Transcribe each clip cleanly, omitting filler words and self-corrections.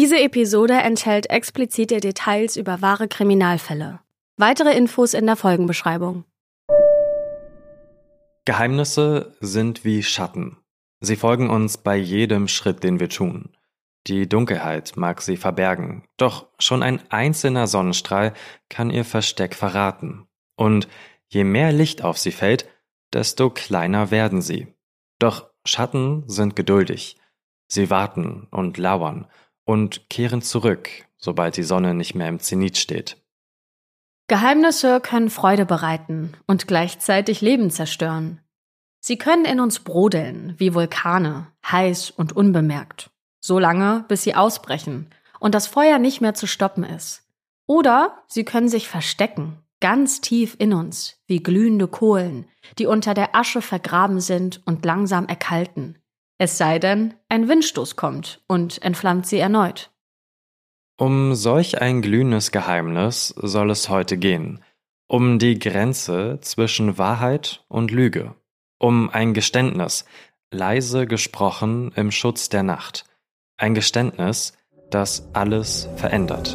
Diese Episode enthält explizite Details über wahre Kriminalfälle. Weitere Infos in der Folgenbeschreibung. Geheimnisse sind wie Schatten. Sie folgen uns bei jedem Schritt, den wir tun. Die Dunkelheit mag sie verbergen, doch schon ein einzelner Sonnenstrahl kann ihr Versteck verraten. Und je mehr Licht auf sie fällt, desto kleiner werden sie. Doch Schatten sind geduldig. Sie warten und lauern und kehren zurück, sobald die Sonne nicht mehr im Zenit steht. Geheimnisse können Freude bereiten und gleichzeitig Leben zerstören. Sie können in uns brodeln, wie Vulkane, heiß und unbemerkt. So lange, bis sie ausbrechen und das Feuer nicht mehr zu stoppen ist. Oder sie können sich verstecken, ganz tief in uns, wie glühende Kohlen, die unter der Asche vergraben sind und langsam erkalten. Es sei denn, ein Windstoß kommt und entflammt sie erneut. Um solch ein glühendes Geheimnis soll es heute gehen. Um die Grenze zwischen Wahrheit und Lüge. Um ein Geständnis, leise gesprochen im Schutz der Nacht. Ein Geständnis, das alles verändert.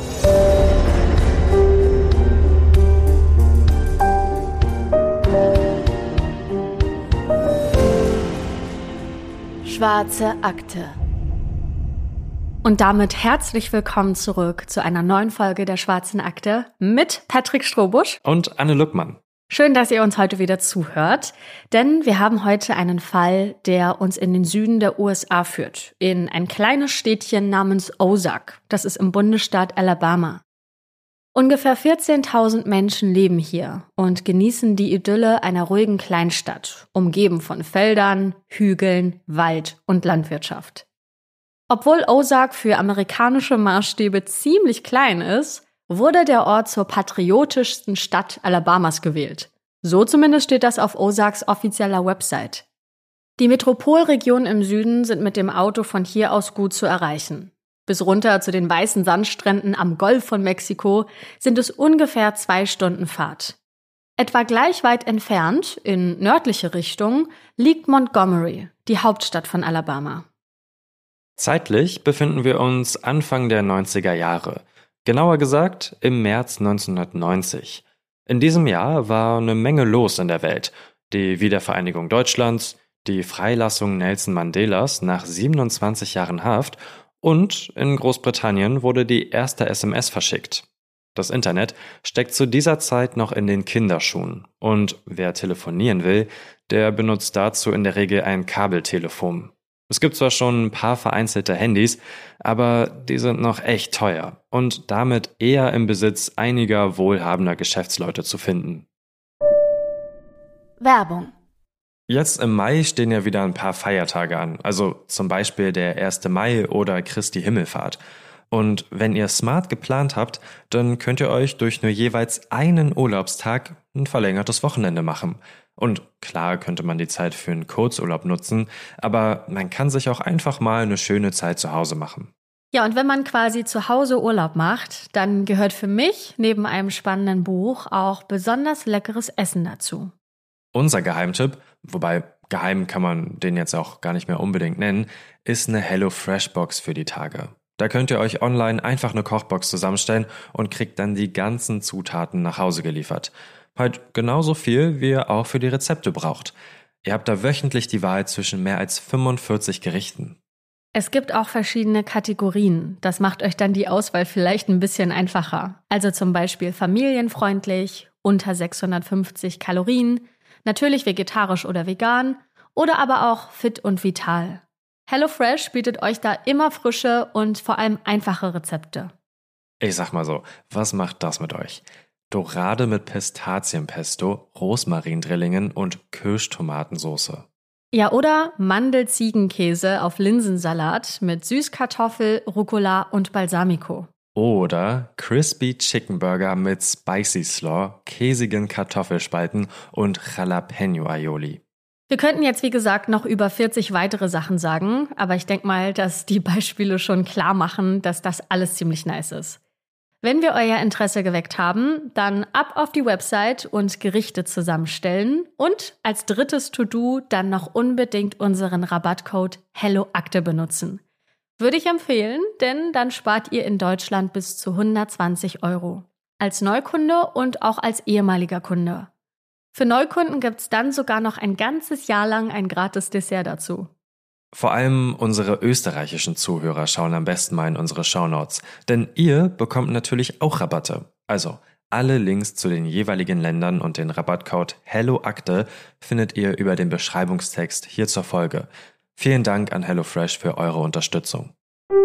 Schwarze Akte. Und damit herzlich willkommen zurück zu einer neuen Folge der Schwarzen Akte mit Patrick Strohbusch und Anne Luckmann. Schön, dass ihr uns heute wieder zuhört, denn wir haben heute einen Fall, der uns in den Süden der USA führt, in ein kleines Städtchen namens Ozark. Das ist im Bundesstaat Alabama. Ungefähr 14.000 Menschen leben hier und genießen die Idylle einer ruhigen Kleinstadt, umgeben von Feldern, Hügeln, Wald und Landwirtschaft. Obwohl Ozark für amerikanische Maßstäbe ziemlich klein ist, wurde der Ort zur patriotischsten Stadt Alabamas gewählt. So zumindest steht das auf Ozarks offizieller Website. Die Metropolregionen im Süden sind mit dem Auto von hier aus gut zu erreichen. Bis runter zu den weißen Sandstränden am Golf von Mexiko sind es ungefähr 2 Stunden Fahrt. Etwa gleich weit entfernt, in nördliche Richtung, liegt Montgomery, die Hauptstadt von Alabama. Zeitlich befinden wir uns Anfang der 90er Jahre. Genauer gesagt im März 1990. In diesem Jahr war eine Menge los in der Welt. Die Wiedervereinigung Deutschlands, die Freilassung Nelson Mandelas nach 27 Jahren Haft und in Großbritannien wurde die erste SMS verschickt. Das Internet steckt zu dieser Zeit noch in den Kinderschuhen. Und wer telefonieren will, der benutzt dazu in der Regel ein Kabeltelefon. Es gibt zwar schon ein paar vereinzelte Handys, aber die sind noch echt teuer und damit eher im Besitz einiger wohlhabender Geschäftsleute zu finden. Werbung. Jetzt im Mai stehen ja wieder ein paar Feiertage an, also zum Beispiel der 1. Mai oder Christi Himmelfahrt. Und wenn ihr smart geplant habt, dann könnt ihr euch durch nur jeweils einen Urlaubstag ein verlängertes Wochenende machen. Und klar könnte man die Zeit für einen Kurzurlaub nutzen, aber man kann sich auch einfach mal eine schöne Zeit zu Hause machen. Ja, und wenn man quasi zu Hause Urlaub macht, dann gehört für mich neben einem spannenden Buch auch besonders leckeres Essen dazu. Unser Geheimtipp, wobei geheim kann man den jetzt auch gar nicht mehr unbedingt nennen, ist eine HelloFresh-Box für die Tage. Da könnt ihr euch online einfach eine Kochbox zusammenstellen und kriegt dann die ganzen Zutaten nach Hause geliefert. Halt genauso viel, wie ihr auch für die Rezepte braucht. Ihr habt da wöchentlich die Wahl zwischen mehr als 45 Gerichten. Es gibt auch verschiedene Kategorien. Das macht euch dann die Auswahl vielleicht ein bisschen einfacher. Also zum Beispiel familienfreundlich, unter 650 Kalorien, natürlich vegetarisch oder vegan oder aber auch fit und vital. HelloFresh bietet euch da immer frische und vor allem einfache Rezepte. Ich sag mal so, was macht das mit euch? Dorade mit Pistazienpesto, Rosmarindrillingen und Kirschtomatensoße. Ja, oder Mandel-Ziegenkäse auf Linsensalat mit Süßkartoffel, Rucola und Balsamico. Oder Crispy Chicken Burger mit Spicy Slaw, käsigen Kartoffelspalten und Jalapeno Aioli. Wir könnten jetzt, wie gesagt, noch über 40 weitere Sachen sagen, aber ich denke mal, dass die Beispiele schon klar machen, dass das alles ziemlich nice ist. Wenn wir euer Interesse geweckt haben, dann ab auf die Website und Gerichte zusammenstellen und als drittes To-Do dann noch unbedingt unseren Rabattcode HelloAkte benutzen. Würde ich empfehlen, denn dann spart ihr in Deutschland bis zu 120 €. Als Neukunde und auch als ehemaliger Kunde. Für Neukunden gibt's dann sogar noch ein ganzes Jahr lang ein gratis Dessert dazu. Vor allem unsere österreichischen Zuhörer schauen am besten mal in unsere Shownotes, denn ihr bekommt natürlich auch Rabatte. Also alle Links zu den jeweiligen Ländern und den Rabattcode HelloAkte findet ihr über den Beschreibungstext hier zur Folge. Vielen Dank an HelloFresh für eure Unterstützung.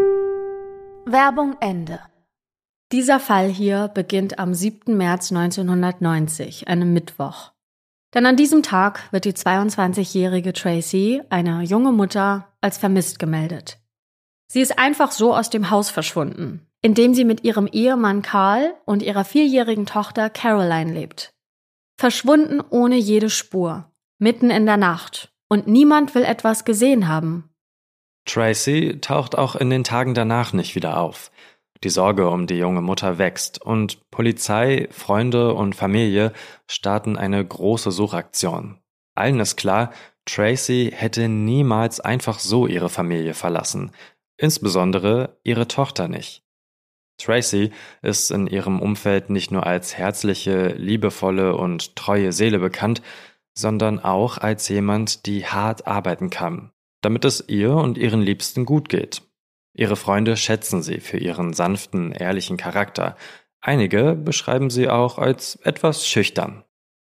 Werbung Ende. Dieser Fall hier beginnt am 7. März 1990, einem Mittwoch. Denn an diesem Tag wird die 22-jährige Tracy, eine junge Mutter, als vermisst gemeldet. Sie ist einfach so aus dem Haus verschwunden, in dem sie mit ihrem Ehemann Carl und ihrer 4-jährigen Tochter Caroline lebt. Verschwunden ohne jede Spur, mitten in der Nacht. Und niemand will etwas gesehen haben. Tracy taucht auch in den Tagen danach nicht wieder auf. Die Sorge um die junge Mutter wächst und Polizei, Freunde und Familie starten eine große Suchaktion. Allen ist klar, Tracy hätte niemals einfach so ihre Familie verlassen. Insbesondere ihre Tochter nicht. Tracy ist in ihrem Umfeld nicht nur als herzliche, liebevolle und treue Seele bekannt, sondern auch als jemand, die hart arbeiten kann, damit es ihr und ihren Liebsten gut geht. Ihre Freunde schätzen sie für ihren sanften, ehrlichen Charakter. Einige beschreiben sie auch als etwas schüchtern.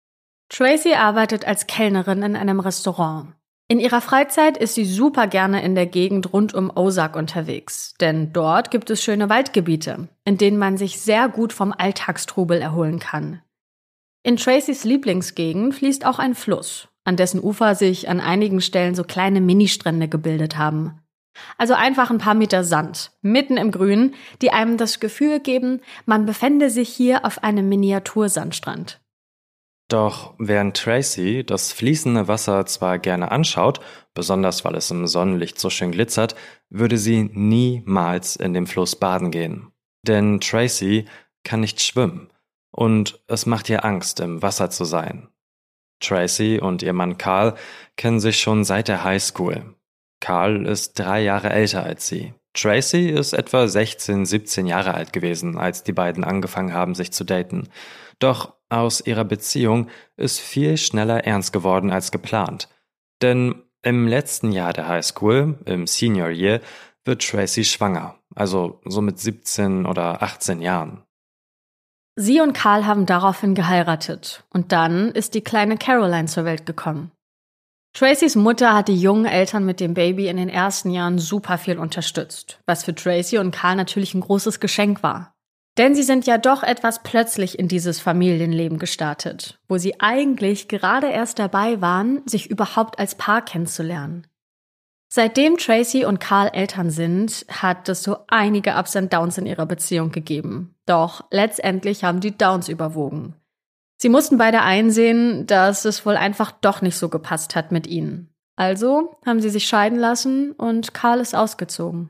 Tracy arbeitet als Kellnerin in einem Restaurant. In ihrer Freizeit ist sie super gerne in der Gegend rund um Ozark unterwegs, denn dort gibt es schöne Waldgebiete, in denen man sich sehr gut vom Alltagstrubel erholen kann. In Tracys Lieblingsgegend fließt auch ein Fluss, an dessen Ufer sich an einigen Stellen so kleine Ministrände gebildet haben. Also einfach ein paar Meter Sand, mitten im Grün, die einem das Gefühl geben, man befände sich hier auf einem Miniatursandstrand. Doch während Tracy das fließende Wasser zwar gerne anschaut, besonders weil es im Sonnenlicht so schön glitzert, würde sie niemals in dem Fluss baden gehen. Denn Tracy kann nicht schwimmen. Und es macht ihr Angst, im Wasser zu sein. Tracy und ihr Mann Carl kennen sich schon seit der Highschool. Carl ist 3 Jahre älter als sie. Tracy ist etwa 16, 17 Jahre alt gewesen, als die beiden angefangen haben, sich zu daten. Doch aus ihrer Beziehung ist viel schneller ernst geworden als geplant. Denn im letzten Jahr der Highschool, im Senior Year, wird Tracy schwanger, also so mit 17 oder 18 Jahren. Sie und Carl haben daraufhin geheiratet und dann ist die kleine Caroline zur Welt gekommen. Tracys Mutter hat die jungen Eltern mit dem Baby in den ersten Jahren super viel unterstützt, was für Tracy und Carl natürlich ein großes Geschenk war. Denn sie sind ja doch etwas plötzlich in dieses Familienleben gestartet, wo sie eigentlich gerade erst dabei waren, sich überhaupt als Paar kennenzulernen. Seitdem Tracy und Carl Eltern sind, hat es so einige Ups und Downs in ihrer Beziehung gegeben. Doch letztendlich haben die Downs überwogen. Sie mussten beide einsehen, dass es wohl einfach doch nicht so gepasst hat mit ihnen. Also haben sie sich scheiden lassen und Carl ist ausgezogen.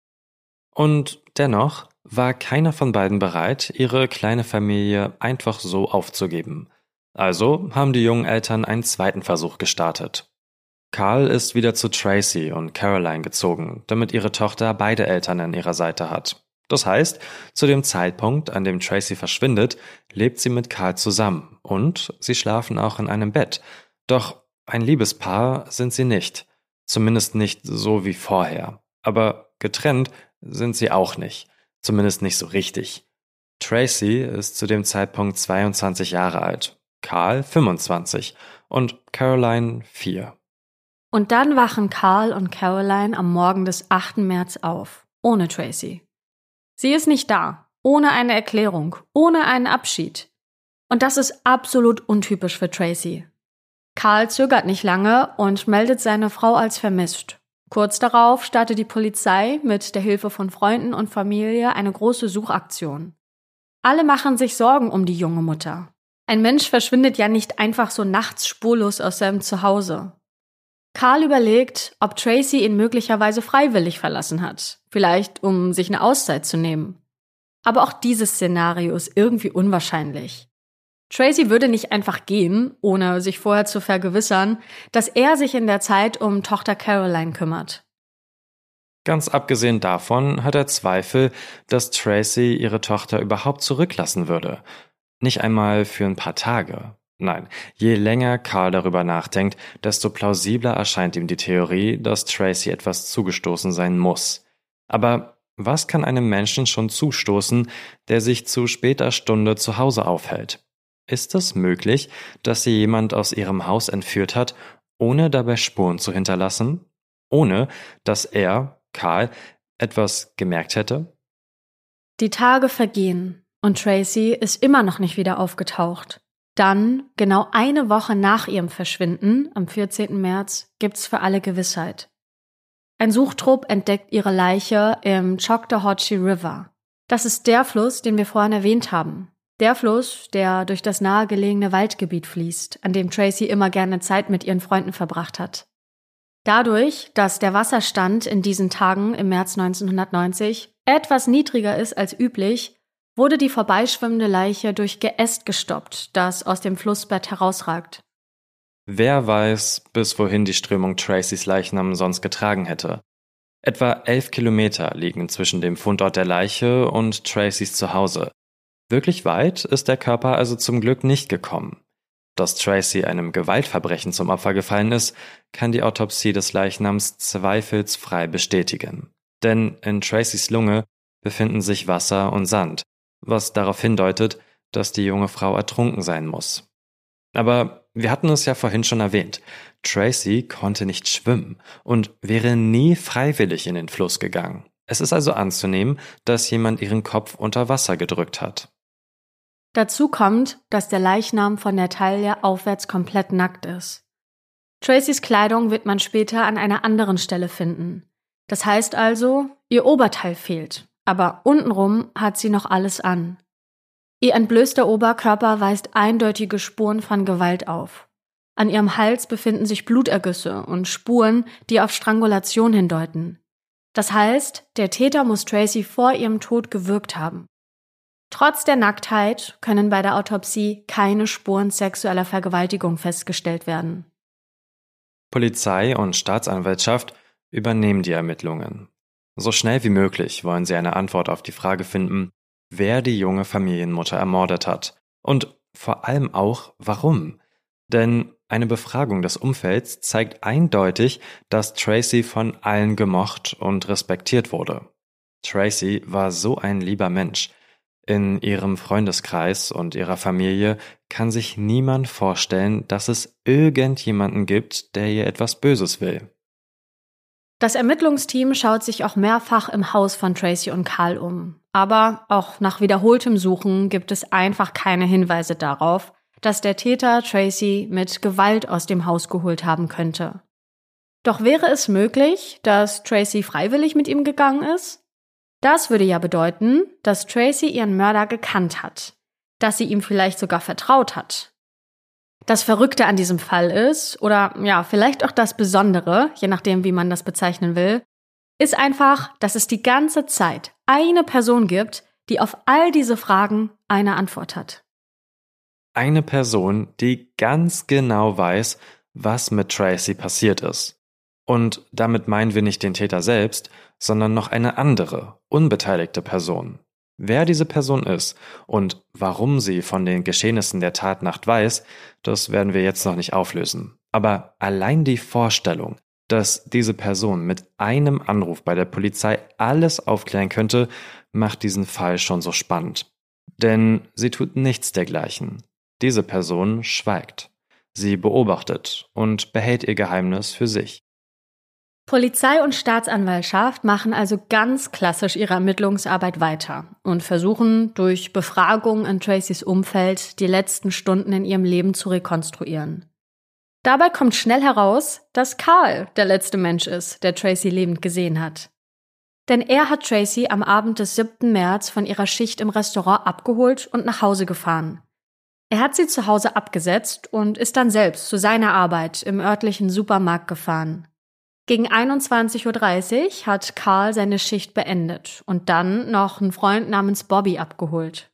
Und dennoch war keiner von beiden bereit, ihre kleine Familie einfach so aufzugeben. Also haben die jungen Eltern einen zweiten Versuch gestartet. Carl ist wieder zu Tracy und Caroline gezogen, damit ihre Tochter beide Eltern an ihrer Seite hat. Das heißt, zu dem Zeitpunkt, an dem Tracy verschwindet, lebt sie mit Carl zusammen und sie schlafen auch in einem Bett. Doch ein Liebespaar sind sie nicht. Zumindest nicht so wie vorher. Aber getrennt sind sie auch nicht. Zumindest nicht so richtig. Tracy ist zu dem Zeitpunkt 22 Jahre alt, Carl 25 und Caroline 4. Und dann wachen Carl und Caroline am Morgen des 8. März auf, ohne Tracy. Sie ist nicht da, ohne eine Erklärung, ohne einen Abschied. Und das ist absolut untypisch für Tracy. Carl zögert nicht lange und meldet seine Frau als vermisst. Kurz darauf startet die Polizei mit der Hilfe von Freunden und Familie eine große Suchaktion. Alle machen sich Sorgen um die junge Mutter. Ein Mensch verschwindet ja nicht einfach so nachts spurlos aus seinem Zuhause. Carl überlegt, ob Tracy ihn möglicherweise freiwillig verlassen hat, vielleicht um sich eine Auszeit zu nehmen. Aber auch dieses Szenario ist irgendwie unwahrscheinlich. Tracy würde nicht einfach gehen, ohne sich vorher zu vergewissern, dass er sich in der Zeit um Tochter Caroline kümmert. Ganz abgesehen davon hat er Zweifel, dass Tracy ihre Tochter überhaupt zurücklassen würde. Nicht einmal für ein paar Tage. Nein, je länger Carl darüber nachdenkt, desto plausibler erscheint ihm die Theorie, dass Tracy etwas zugestoßen sein muss. Aber was kann einem Menschen schon zustoßen, der sich zu später Stunde zu Hause aufhält? Ist es möglich, dass sie jemand aus ihrem Haus entführt hat, ohne dabei Spuren zu hinterlassen? Ohne, dass er, Carl, etwas gemerkt hätte? Die Tage vergehen und Tracy ist immer noch nicht wieder aufgetaucht. Dann, genau eine Woche nach ihrem Verschwinden, am 14. März, gibt's für alle Gewissheit. Ein Suchtrupp entdeckt ihre Leiche im Choctawhatchee River. Das ist der Fluss, den wir vorhin erwähnt haben. Der Fluss, der durch das nahegelegene Waldgebiet fließt, an dem Tracy immer gerne Zeit mit ihren Freunden verbracht hat. Dadurch, dass der Wasserstand in diesen Tagen im März 1990 etwas niedriger ist als üblich, wurde die vorbeischwimmende Leiche durch Geäst gestoppt, das aus dem Flussbett herausragt. Wer weiß, bis wohin die Strömung Tracys Leichnam sonst getragen hätte. Etwa 11 Kilometer liegen zwischen dem Fundort der Leiche und Tracys Zuhause. Wirklich weit ist der Körper also zum Glück nicht gekommen. Dass Tracy einem Gewaltverbrechen zum Opfer gefallen ist, kann die Autopsie des Leichnams zweifelsfrei bestätigen. Denn in Tracys Lunge befinden sich Wasser und Sand, was darauf hindeutet, dass die junge Frau ertrunken sein muss. Aber wir hatten es ja vorhin schon erwähnt, Tracy konnte nicht schwimmen und wäre nie freiwillig in den Fluss gegangen. Es ist also anzunehmen, dass jemand ihren Kopf unter Wasser gedrückt hat. Dazu kommt, dass der Leichnam von der Taille aufwärts komplett nackt ist. Tracys Kleidung wird man später an einer anderen Stelle finden. Das heißt also, ihr Oberteil fehlt, aber untenrum hat sie noch alles an. Ihr entblößter Oberkörper weist eindeutige Spuren von Gewalt auf. An ihrem Hals befinden sich Blutergüsse und Spuren, die auf Strangulation hindeuten. Das heißt, der Täter muss Tracy vor ihrem Tod gewürgt haben. Trotz der Nacktheit können bei der Autopsie keine Spuren sexueller Vergewaltigung festgestellt werden. Polizei und Staatsanwaltschaft übernehmen die Ermittlungen. So schnell wie möglich wollen sie eine Antwort auf die Frage finden, wer die junge Familienmutter ermordet hat und vor allem auch, warum. Denn eine Befragung des Umfelds zeigt eindeutig, dass Tracy von allen gemocht und respektiert wurde. Tracy war so ein lieber Mensch. In ihrem Freundeskreis und ihrer Familie kann sich niemand vorstellen, dass es irgendjemanden gibt, der ihr etwas Böses will. Das Ermittlungsteam schaut sich auch mehrfach im Haus von Tracy und Carl um. Aber auch nach wiederholtem Suchen gibt es einfach keine Hinweise darauf, dass der Täter Tracy mit Gewalt aus dem Haus geholt haben könnte. Doch wäre es möglich, dass Tracy freiwillig mit ihm gegangen ist? Das würde ja bedeuten, dass Tracy ihren Mörder gekannt hat, dass sie ihm vielleicht sogar vertraut hat. Das Verrückte an diesem Fall ist, oder ja, vielleicht auch das Besondere, je nachdem, wie man das bezeichnen will, ist einfach, dass es die ganze Zeit eine Person gibt, die auf all diese Fragen eine Antwort hat. Eine Person, die ganz genau weiß, was mit Tracy passiert ist. Und damit meinen wir nicht den Täter selbst, sondern noch eine andere, unbeteiligte Person. Wer diese Person ist und warum sie von den Geschehnissen der Tatnacht weiß, das werden wir jetzt noch nicht auflösen. Aber allein die Vorstellung, dass diese Person mit einem Anruf bei der Polizei alles aufklären könnte, macht diesen Fall schon so spannend. Denn sie tut nichts dergleichen. Diese Person schweigt. Sie beobachtet und behält ihr Geheimnis für sich. Polizei und Staatsanwaltschaft machen also ganz klassisch ihre Ermittlungsarbeit weiter und versuchen durch Befragung in Tracys Umfeld die letzten Stunden in ihrem Leben zu rekonstruieren. Dabei kommt schnell heraus, dass Carl der letzte Mensch ist, der Tracy lebend gesehen hat. Denn er hat Tracy am Abend des 7. März von ihrer Schicht im Restaurant abgeholt und nach Hause gefahren. Er hat sie zu Hause abgesetzt und ist dann selbst zu seiner Arbeit im örtlichen Supermarkt gefahren. Gegen 21:30 Uhr hat Carl seine Schicht beendet und dann noch einen Freund namens Bobby abgeholt.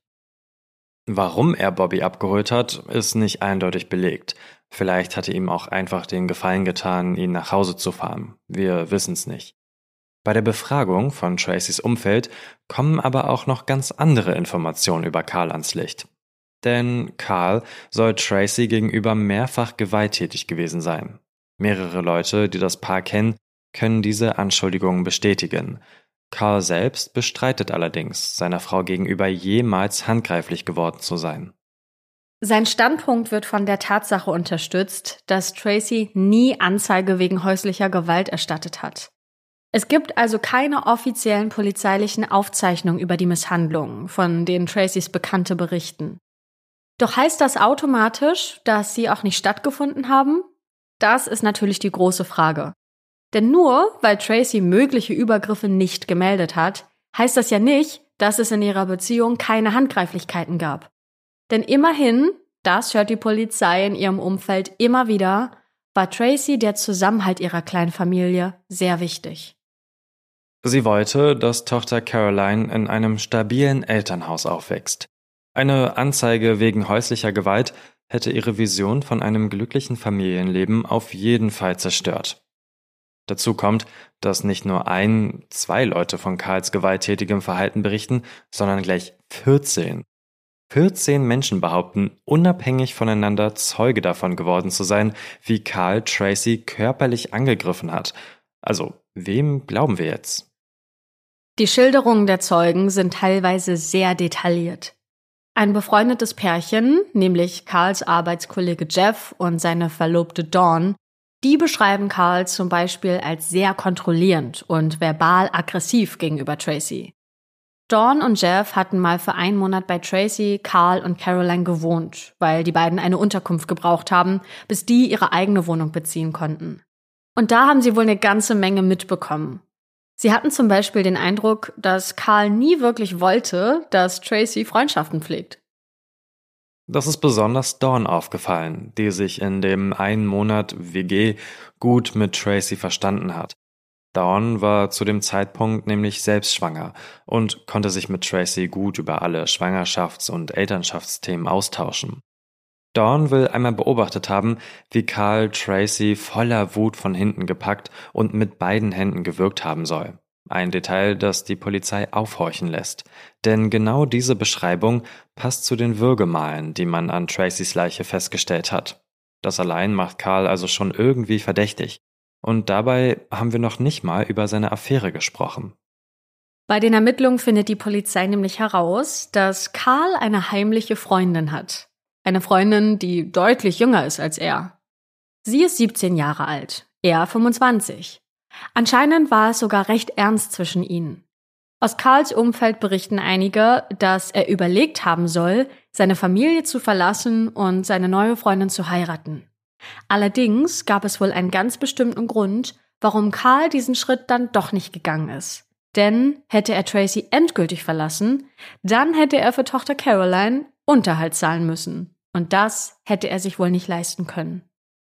Warum er Bobby abgeholt hat, ist nicht eindeutig belegt. Vielleicht hatte ihm auch einfach den Gefallen getan, ihn nach Hause zu fahren. Wir wissen es nicht. Bei der Befragung von Tracys Umfeld kommen aber auch noch ganz andere Informationen über Carl ans Licht. Denn Carl soll Tracy gegenüber mehrfach gewalttätig gewesen sein. Mehrere Leute, die das Paar kennen, können diese Anschuldigungen bestätigen. Carl selbst bestreitet allerdings, seiner Frau gegenüber jemals handgreiflich geworden zu sein. Sein Standpunkt wird von der Tatsache unterstützt, dass Tracy nie Anzeige wegen häuslicher Gewalt erstattet hat. Es gibt also keine offiziellen polizeilichen Aufzeichnungen über die Misshandlungen, von denen Tracys Bekannte berichten. Doch heißt das automatisch, dass sie auch nicht stattgefunden haben? Das ist natürlich die große Frage. Denn nur weil Tracy mögliche Übergriffe nicht gemeldet hat, heißt das ja nicht, dass es in ihrer Beziehung keine Handgreiflichkeiten gab. Denn immerhin, das hört die Polizei in ihrem Umfeld immer wieder, war Tracy der Zusammenhalt ihrer kleinen Familie sehr wichtig. Sie wollte, dass Tochter Caroline in einem stabilen Elternhaus aufwächst. Eine Anzeige wegen häuslicher Gewalt hätte ihre Vision von einem glücklichen Familienleben auf jeden Fall zerstört. Dazu kommt, dass nicht nur 2 Leute von Carls gewalttätigem Verhalten berichten, sondern gleich 14. 14 Menschen behaupten, unabhängig voneinander Zeuge davon geworden zu sein, wie Carl Tracy körperlich angegriffen hat. Also, wem glauben wir jetzt? Die Schilderungen der Zeugen sind teilweise sehr detailliert. Ein befreundetes Pärchen, nämlich Carls Arbeitskollege Jeff und seine Verlobte Dawn, die beschreiben Carl zum Beispiel als sehr kontrollierend und verbal aggressiv gegenüber Tracy. Dawn und Jeff hatten mal für 1 Monat bei Tracy, Carl und Caroline gewohnt, weil die beiden eine Unterkunft gebraucht haben, bis die ihre eigene Wohnung beziehen konnten. Und da haben sie wohl eine ganze Menge mitbekommen. Sie hatten zum Beispiel den Eindruck, dass Carl nie wirklich wollte, dass Tracy Freundschaften pflegt. Das ist besonders Dawn aufgefallen, die sich in dem 1 Monat WG gut mit Tracy verstanden hat. Dawn war zu dem Zeitpunkt nämlich selbst schwanger und konnte sich mit Tracy gut über alle Schwangerschafts- und Elternschaftsthemen austauschen. Dawn will einmal beobachtet haben, wie Carl Tracy voller Wut von hinten gepackt und mit beiden Händen gewürgt haben soll. Ein Detail, das die Polizei aufhorchen lässt. Denn genau diese Beschreibung passt zu den Würgemalen, die man an Tracys Leiche festgestellt hat. Das allein macht Carl also schon irgendwie verdächtig. Und dabei haben wir noch nicht mal über seine Affäre gesprochen. Bei den Ermittlungen findet die Polizei nämlich heraus, dass Carl eine heimliche Freundin hat. Eine Freundin, die deutlich jünger ist als er. Sie ist 17 Jahre alt, er 25. Anscheinend war es sogar recht ernst zwischen ihnen. Aus Carls Umfeld berichten einige, dass er überlegt haben soll, seine Familie zu verlassen und seine neue Freundin zu heiraten. Allerdings gab es wohl einen ganz bestimmten Grund, warum Carl diesen Schritt dann doch nicht gegangen ist. Denn hätte er Tracy endgültig verlassen, dann hätte er für Tochter Caroline Unterhalt zahlen müssen. Und das hätte er sich wohl nicht leisten können.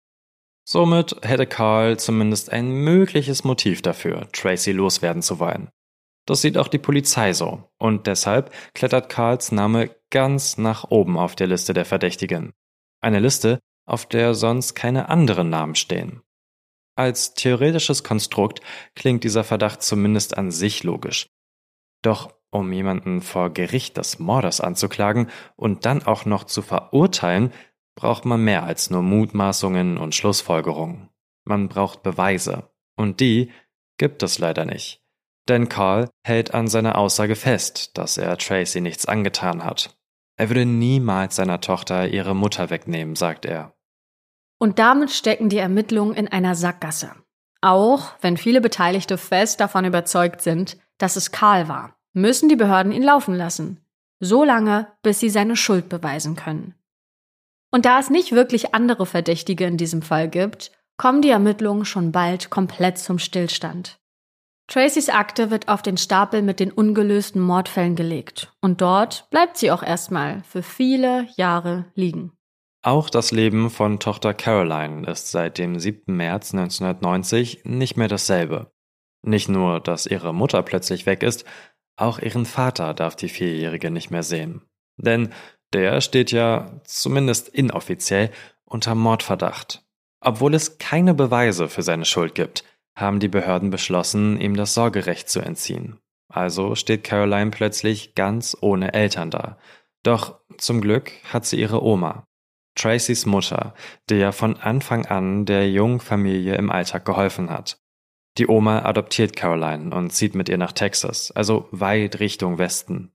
Somit hätte Carl zumindest ein mögliches Motiv dafür, Tracy loswerden zu wollen. Das sieht auch die Polizei so. Und deshalb klettert Carls Name ganz nach oben auf der Liste der Verdächtigen. Eine Liste, auf der sonst keine anderen Namen stehen. Als theoretisches Konstrukt klingt dieser Verdacht zumindest an sich logisch. Doch um jemanden vor Gericht des Mordes anzuklagen und dann auch noch zu verurteilen, braucht man mehr als nur Mutmaßungen und Schlussfolgerungen. Man braucht Beweise. Und die gibt es leider nicht. Denn Carl hält an seiner Aussage fest, dass er Tracy nichts angetan hat. Er würde niemals seiner Tochter ihre Mutter wegnehmen, sagt er. Und damit stecken die Ermittlungen in einer Sackgasse. Auch wenn viele Beteiligte fest davon überzeugt sind, dass es Carl war, müssen die Behörden ihn laufen lassen. So lange, bis sie seine Schuld beweisen können. Und da es nicht wirklich andere Verdächtige in diesem Fall gibt, kommen die Ermittlungen schon bald komplett zum Stillstand. Tracys Akte wird auf den Stapel mit den ungelösten Mordfällen gelegt. Und dort bleibt sie auch erstmal für viele Jahre liegen. Auch das Leben von Tochter Caroline ist seit dem 7. März 1990 nicht mehr dasselbe. Nicht nur, dass ihre Mutter plötzlich weg ist, auch ihren Vater darf die 4-Jährige nicht mehr sehen. Denn der steht ja, zumindest inoffiziell, unter Mordverdacht. Obwohl es keine Beweise für seine Schuld gibt. haben die Behörden beschlossen, ihm das Sorgerecht zu entziehen. Also steht Caroline plötzlich ganz ohne Eltern da. Doch zum Glück hat sie ihre Oma, Tracys Mutter, die ja von Anfang an der jungen Familie im Alltag geholfen hat. Die Oma adoptiert Caroline und zieht mit ihr nach Texas, also weit Richtung Westen.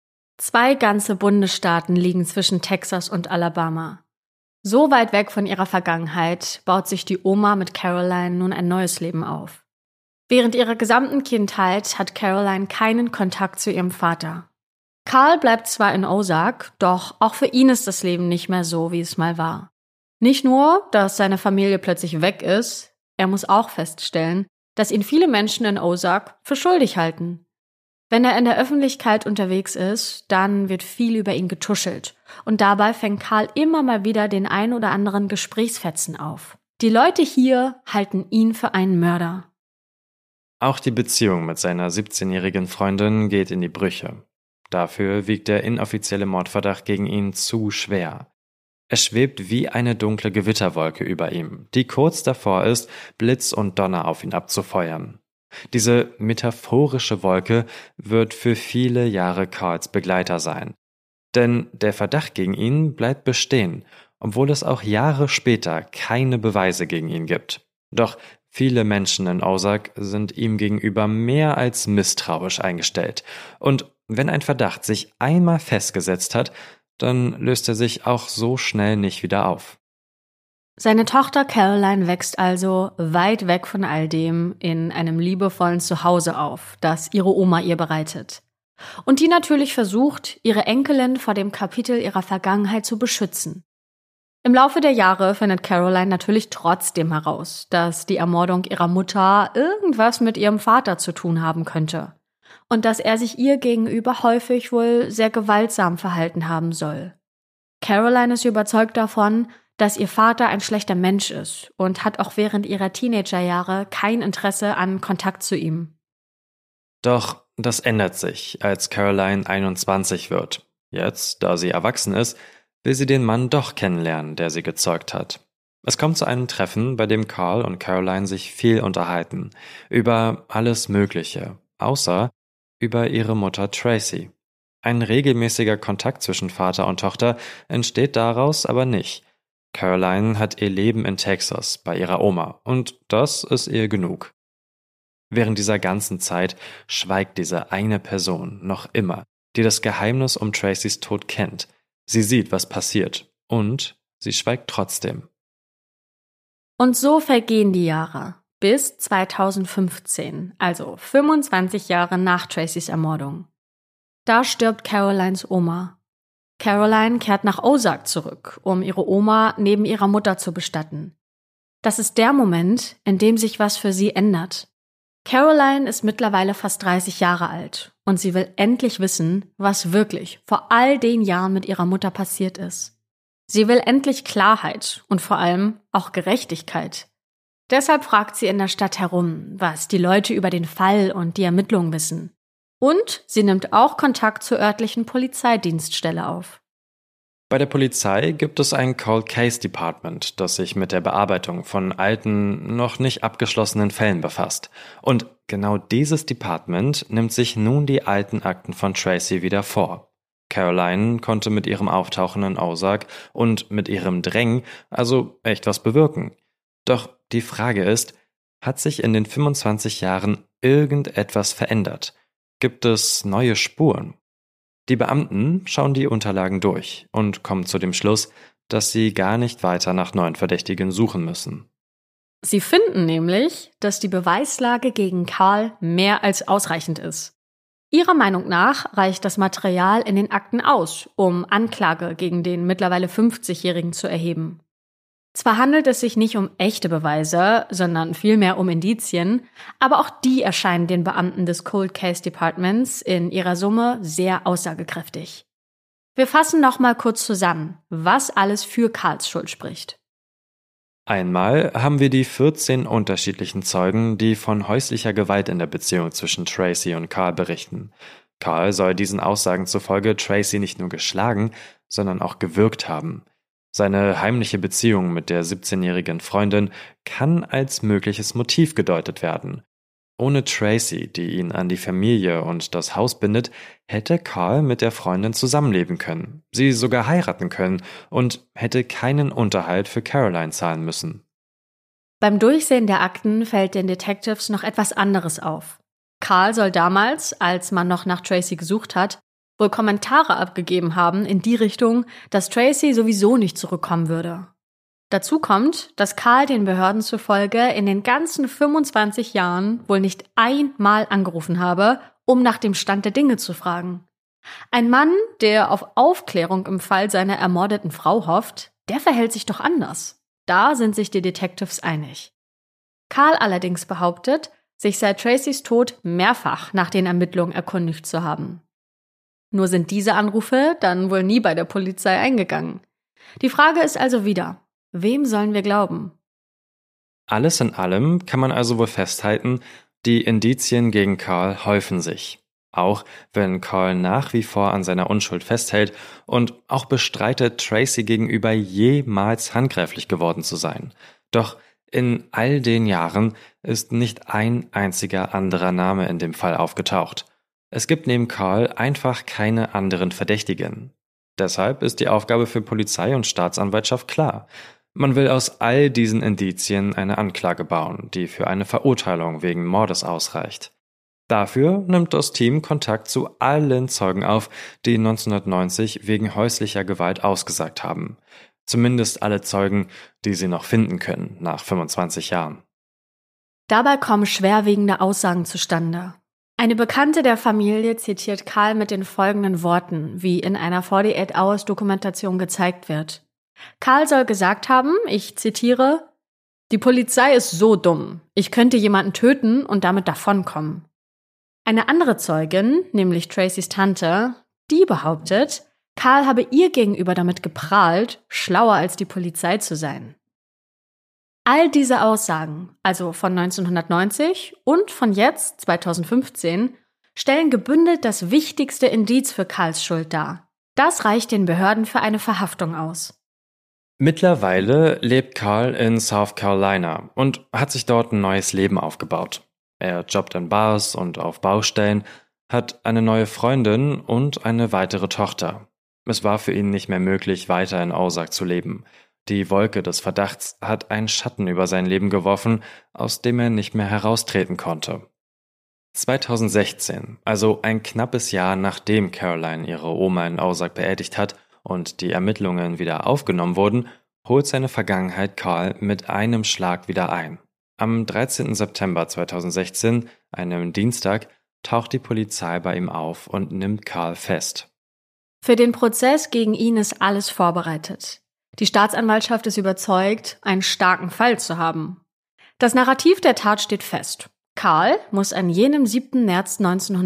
2 ganze Bundesstaaten liegen zwischen Texas und Alabama. So weit weg von ihrer Vergangenheit baut sich die Oma mit Caroline nun ein neues Leben auf. Während ihrer gesamten Kindheit hat Caroline keinen Kontakt zu ihrem Vater. Carl bleibt zwar in Ozark, doch auch für ihn ist das Leben nicht mehr so, wie es mal war. Nicht nur, dass seine Familie plötzlich weg ist, er muss auch feststellen, dass ihn viele Menschen in Ozark für schuldig halten. Wenn er in der Öffentlichkeit unterwegs ist, dann wird viel über ihn getuschelt. Und dabei fängt Carl immer mal wieder den ein oder anderen Gesprächsfetzen auf. Die Leute hier halten ihn für einen Mörder. Auch die Beziehung mit seiner 17-jährigen Freundin geht in die Brüche. Dafür wiegt der inoffizielle Mordverdacht gegen ihn zu schwer. Es schwebt wie eine dunkle Gewitterwolke über ihm, die kurz davor ist, Blitz und Donner auf ihn abzufeuern. Diese metaphorische Wolke wird für viele Jahre Carls Begleiter sein. Denn der Verdacht gegen ihn bleibt bestehen, obwohl es auch Jahre später keine Beweise gegen ihn gibt. Doch viele Menschen in Ozark sind ihm gegenüber mehr als misstrauisch eingestellt. Und wenn ein Verdacht sich einmal festgesetzt hat, dann löst er sich auch so schnell nicht wieder auf. Seine Tochter Caroline wächst also weit weg von all dem in einem liebevollen Zuhause auf, das ihre Oma ihr bereitet. Und die natürlich versucht, ihre Enkelin vor dem Kapitel ihrer Vergangenheit zu beschützen. Im Laufe der Jahre findet Caroline natürlich trotzdem heraus, dass die Ermordung ihrer Mutter irgendwas mit ihrem Vater zu tun haben könnte. Und dass er sich ihr gegenüber häufig wohl sehr gewaltsam verhalten haben soll. Caroline ist überzeugt davon, dass ihr Vater ein schlechter Mensch ist und hat auch während ihrer Teenagerjahre kein Interesse an Kontakt zu ihm. Doch das ändert sich, als Caroline 21 wird. Jetzt, da sie erwachsen ist, will sie den Mann doch kennenlernen, der sie gezeugt hat. Es kommt zu einem Treffen, bei dem Carl und Caroline sich viel unterhalten, über alles Mögliche, außer über ihre Mutter Tracy. Ein regelmäßiger Kontakt zwischen Vater und Tochter entsteht daraus aber nicht. Caroline hat ihr Leben in Texas bei ihrer Oma und das ist ihr genug. Während dieser ganzen Zeit schweigt diese eine Person noch immer, die das Geheimnis um Tracys Tod kennt. Sie sieht, was passiert und sie schweigt trotzdem. Und so vergehen die Jahre bis 2015, also 25 Jahre nach Tracys Ermordung. Da stirbt Carolines Oma. Caroline kehrt nach Ozark zurück, um ihre Oma neben ihrer Mutter zu bestatten. Das ist der Moment, in dem sich was für sie ändert. Caroline ist mittlerweile fast 30 Jahre alt und sie will endlich wissen, was wirklich vor all den Jahren mit ihrer Mutter passiert ist. Sie will endlich Klarheit und vor allem auch Gerechtigkeit. Deshalb fragt sie in der Stadt herum, was die Leute über den Fall und die Ermittlungen wissen. Und sie nimmt auch Kontakt zur örtlichen Polizeidienststelle auf. Bei der Polizei gibt es ein Cold Case Department, das sich mit der Bearbeitung von alten, noch nicht abgeschlossenen Fällen befasst. Und genau dieses Department nimmt sich nun die alten Akten von Tracy wieder vor. Caroline konnte mit ihrem Auftauchen in Ozark und mit ihrem Drängen also echt was bewirken. Doch die Frage ist, hat sich in den 25 Jahren irgendetwas verändert? Gibt es neue Spuren? Die Beamten schauen die Unterlagen durch und kommen zu dem Schluss, dass sie gar nicht weiter nach neuen Verdächtigen suchen müssen. Sie finden nämlich, dass die Beweislage gegen Carl mehr als ausreichend ist. Ihrer Meinung nach reicht das Material in den Akten aus, um Anklage gegen den mittlerweile 50-Jährigen zu erheben. Zwar handelt es sich nicht um echte Beweise, sondern vielmehr um Indizien, aber auch die erscheinen den Beamten des Cold Case Departments in ihrer Summe sehr aussagekräftig. Wir fassen noch mal kurz zusammen, was alles für Carls Schuld spricht. Einmal haben wir die 14 unterschiedlichen Zeugen, die von häuslicher Gewalt in der Beziehung zwischen Tracy und Carl berichten. Carl soll diesen Aussagen zufolge Tracy nicht nur geschlagen, sondern auch gewürgt haben. Seine heimliche Beziehung mit der 17-jährigen Freundin kann als mögliches Motiv gedeutet werden. Ohne Tracy, die ihn an die Familie und das Haus bindet, hätte Carl mit der Freundin zusammenleben können, sie sogar heiraten können und hätte keinen Unterhalt für Caroline zahlen müssen. Beim Durchsehen der Akten fällt den Detectives noch etwas anderes auf. Carl soll damals, als man noch nach Tracy gesucht hat, wohl Kommentare abgegeben haben in die Richtung, dass Tracy sowieso nicht zurückkommen würde. Dazu kommt, dass Carl den Behörden zufolge in den ganzen 25 Jahren wohl nicht einmal angerufen habe, um nach dem Stand der Dinge zu fragen. Ein Mann, der auf Aufklärung im Fall seiner ermordeten Frau hofft, der verhält sich doch anders. Da sind sich die Detectives einig. Carl allerdings behauptet, sich seit Tracys Tod mehrfach nach den Ermittlungen erkundigt zu haben. Nur sind diese Anrufe dann wohl nie bei der Polizei eingegangen. Die Frage ist also wieder: Wem sollen wir glauben? Alles in allem kann man also wohl festhalten, die Indizien gegen Carl häufen sich. Auch wenn Carl nach wie vor an seiner Unschuld festhält und auch bestreitet, Tracy gegenüber jemals handgreiflich geworden zu sein. Doch in all den Jahren ist nicht ein einziger anderer Name in dem Fall aufgetaucht. Es gibt neben Carl einfach keine anderen Verdächtigen. Deshalb ist die Aufgabe für Polizei und Staatsanwaltschaft klar. Man will aus all diesen Indizien eine Anklage bauen, die für eine Verurteilung wegen Mordes ausreicht. Dafür nimmt das Team Kontakt zu allen Zeugen auf, die 1990 wegen häuslicher Gewalt ausgesagt haben. Zumindest alle Zeugen, die sie noch finden können, nach 25 Jahren. Dabei kommen schwerwiegende Aussagen zustande. Eine Bekannte der Familie zitiert Carl mit den folgenden Worten, wie in einer 48 Hours Dokumentation gezeigt wird. Carl soll gesagt haben, ich zitiere: „Die Polizei ist so dumm. Ich könnte jemanden töten und damit davonkommen." Eine andere Zeugin, nämlich Tracys Tante, die behauptet, Carl habe ihr gegenüber damit geprahlt, schlauer als die Polizei zu sein. All diese Aussagen, also von 1990 und von jetzt, 2015, stellen gebündelt das wichtigste Indiz für Carls Schuld dar. Das reicht den Behörden für eine Verhaftung aus. Mittlerweile lebt Carl in South Carolina und hat sich dort ein neues Leben aufgebaut. Er jobbt in Bars und auf Baustellen, hat eine neue Freundin und eine weitere Tochter. Es war für ihn nicht mehr möglich, weiter in Ozark zu leben. Die Wolke des Verdachts hat einen Schatten über sein Leben geworfen, aus dem er nicht mehr heraustreten konnte. 2016, also ein knappes Jahr nachdem Caroline ihre Oma in Ozark beerdigt hat und die Ermittlungen wieder aufgenommen wurden, holt seine Vergangenheit Carl mit einem Schlag wieder ein. Am 13. September 2016, einem Dienstag, taucht die Polizei bei ihm auf und nimmt Carl fest. Für den Prozess gegen ihn ist alles vorbereitet. Die Staatsanwaltschaft ist überzeugt, einen starken Fall zu haben. Das Narrativ der Tat steht fest. Carl muss an jenem 7. März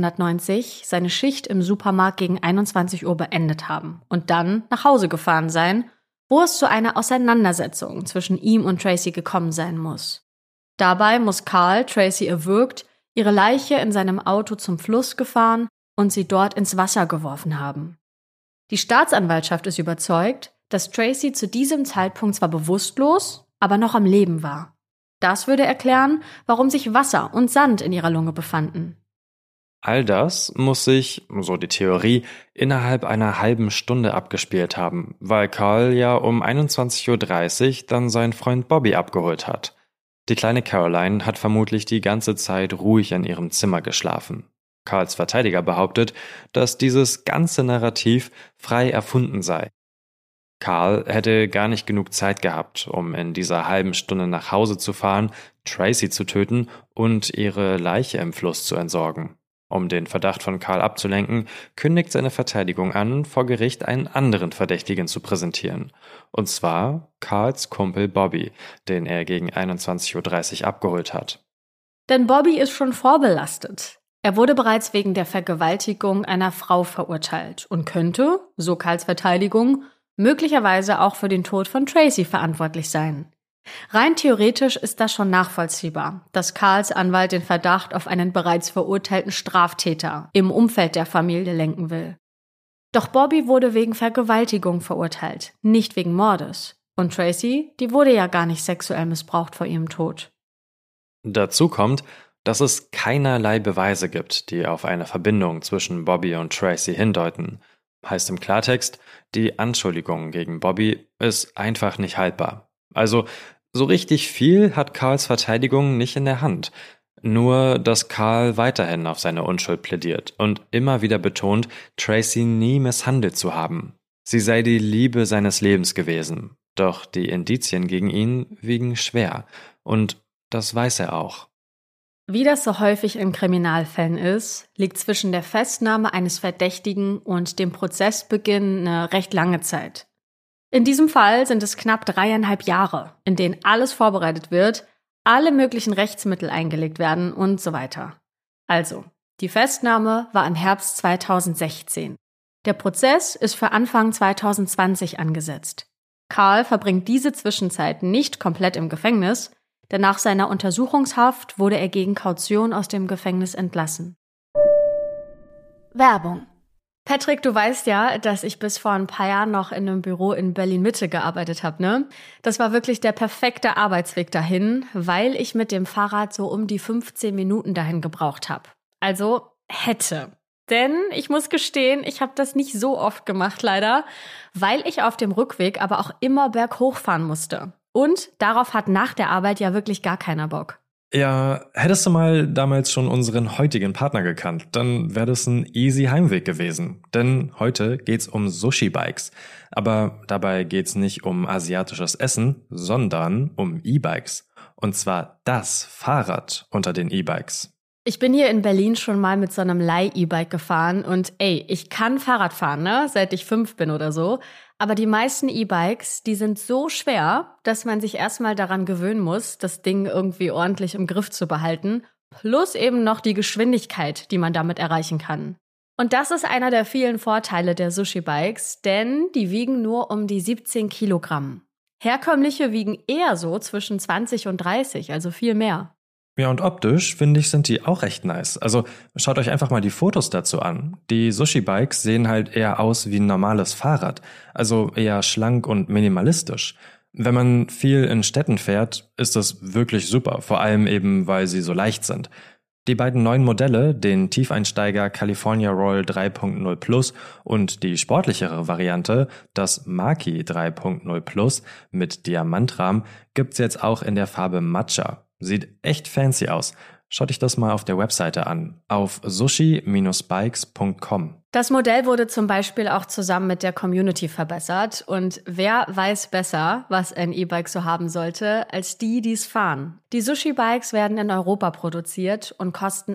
1990 seine Schicht im Supermarkt gegen 21 Uhr beendet haben und dann nach Hause gefahren sein, wo es zu einer Auseinandersetzung zwischen ihm und Tracy gekommen sein muss. Dabei muss Carl Tracy erwürgt, ihre Leiche in seinem Auto zum Fluss gefahren und sie dort ins Wasser geworfen haben. Die Staatsanwaltschaft ist überzeugt, dass Tracy zu diesem Zeitpunkt zwar bewusstlos, aber noch am Leben war. Das würde erklären, warum sich Wasser und Sand in ihrer Lunge befanden. All das muss sich, so die Theorie, innerhalb einer halben Stunde abgespielt haben, weil Carl ja um 21:30 Uhr dann seinen Freund Bobby abgeholt hat. Die kleine Caroline hat vermutlich die ganze Zeit ruhig in ihrem Zimmer geschlafen. Carls Verteidiger behauptet, dass dieses ganze Narrativ frei erfunden sei. Carl hätte gar nicht genug Zeit gehabt, um in dieser halben Stunde nach Hause zu fahren, Tracy zu töten und ihre Leiche im Fluss zu entsorgen. Um den Verdacht von Carl abzulenken, kündigt seine Verteidigung an, vor Gericht einen anderen Verdächtigen zu präsentieren. Und zwar Carls Kumpel Bobby, den er gegen 21:30 Uhr abgeholt hat. Denn Bobby ist schon vorbelastet. Er wurde bereits wegen der Vergewaltigung einer Frau verurteilt und könnte, so Carls Verteidigung, möglicherweise auch für den Tod von Tracy verantwortlich sein. Rein theoretisch ist das schon nachvollziehbar, dass Carls Anwalt den Verdacht auf einen bereits verurteilten Straftäter im Umfeld der Familie lenken will. Doch Bobby wurde wegen Vergewaltigung verurteilt, nicht wegen Mordes. Und Tracy, die wurde ja gar nicht sexuell missbraucht vor ihrem Tod. Dazu kommt, dass es keinerlei Beweise gibt, die auf eine Verbindung zwischen Bobby und Tracy hindeuten. Heißt im Klartext, die Anschuldigung gegen Bobby ist einfach nicht haltbar. Also, so richtig viel hat Carls Verteidigung nicht in der Hand. Nur, dass Carl weiterhin auf seine Unschuld plädiert und immer wieder betont, Tracy nie misshandelt zu haben. Sie sei die Liebe seines Lebens gewesen. Doch die Indizien gegen ihn wiegen schwer. Und das weiß er auch. Wie das so häufig in Kriminalfällen ist, liegt zwischen der Festnahme eines Verdächtigen und dem Prozessbeginn eine recht lange Zeit. In diesem Fall sind es knapp 3,5 Jahre, in denen alles vorbereitet wird, alle möglichen Rechtsmittel eingelegt werden und so weiter. Also, die Festnahme war im Herbst 2016. Der Prozess ist für Anfang 2020 angesetzt. Carl verbringt diese Zwischenzeit nicht komplett im Gefängnis, denn nach seiner Untersuchungshaft wurde er gegen Kaution aus dem Gefängnis entlassen. Werbung. Patrick, du weißt ja, dass ich bis vor ein paar Jahren noch in einem Büro in Berlin-Mitte gearbeitet habe, ne? Das war wirklich der perfekte Arbeitsweg dahin, weil ich mit dem Fahrrad so um die 15 Minuten dahin gebraucht habe. Also hätte. Denn ich muss gestehen, ich habe das nicht so oft gemacht, leider, weil ich auf dem Rückweg aber auch immer berghoch fahren musste. Und darauf hat nach der Arbeit ja wirklich gar keiner Bock. Ja, hättest du mal damals schon unseren heutigen Partner gekannt, dann wäre das ein easy Heimweg gewesen. Denn heute geht's um Sushi-Bikes. Aber dabei geht's nicht um asiatisches Essen, sondern um E-Bikes. Und zwar das Fahrrad unter den E-Bikes. Ich bin hier in Berlin schon mal mit so einem Leih-E-Bike gefahren und ich kann Fahrrad fahren, ne, seit ich 5 bin oder so. Aber die meisten E-Bikes, die sind so schwer, dass man sich erstmal daran gewöhnen muss, das Ding irgendwie ordentlich im Griff zu behalten. Plus eben noch die Geschwindigkeit, die man damit erreichen kann. Und das ist einer der vielen Vorteile der Sushi-Bikes, denn die wiegen nur um die 17 Kilogramm. Herkömmliche wiegen eher so zwischen 20 und 30, also viel mehr. Ja, und optisch, finde ich, sind die auch recht nice. Also schaut euch einfach mal die Fotos dazu an. Die Sushi-Bikes sehen halt eher aus wie ein normales Fahrrad. Also eher schlank und minimalistisch. Wenn man viel in Städten fährt, ist das wirklich super. Vor allem eben, weil sie so leicht sind. Die beiden neuen Modelle, den Tiefeinsteiger California Roll 3.0 Plus und die sportlichere Variante, das Maki 3.0 Plus mit Diamantrahmen, gibt's jetzt auch in der Farbe Matcha. Sieht echt fancy aus. Schaut euch das mal auf der Webseite an, auf sushi-bikes.com. Das Modell wurde zum Beispiel auch zusammen mit der Community verbessert. Und wer weiß besser, was ein E-Bike so haben sollte, als die, die es fahren. Die Sushi-Bikes werden in Europa produziert und kosten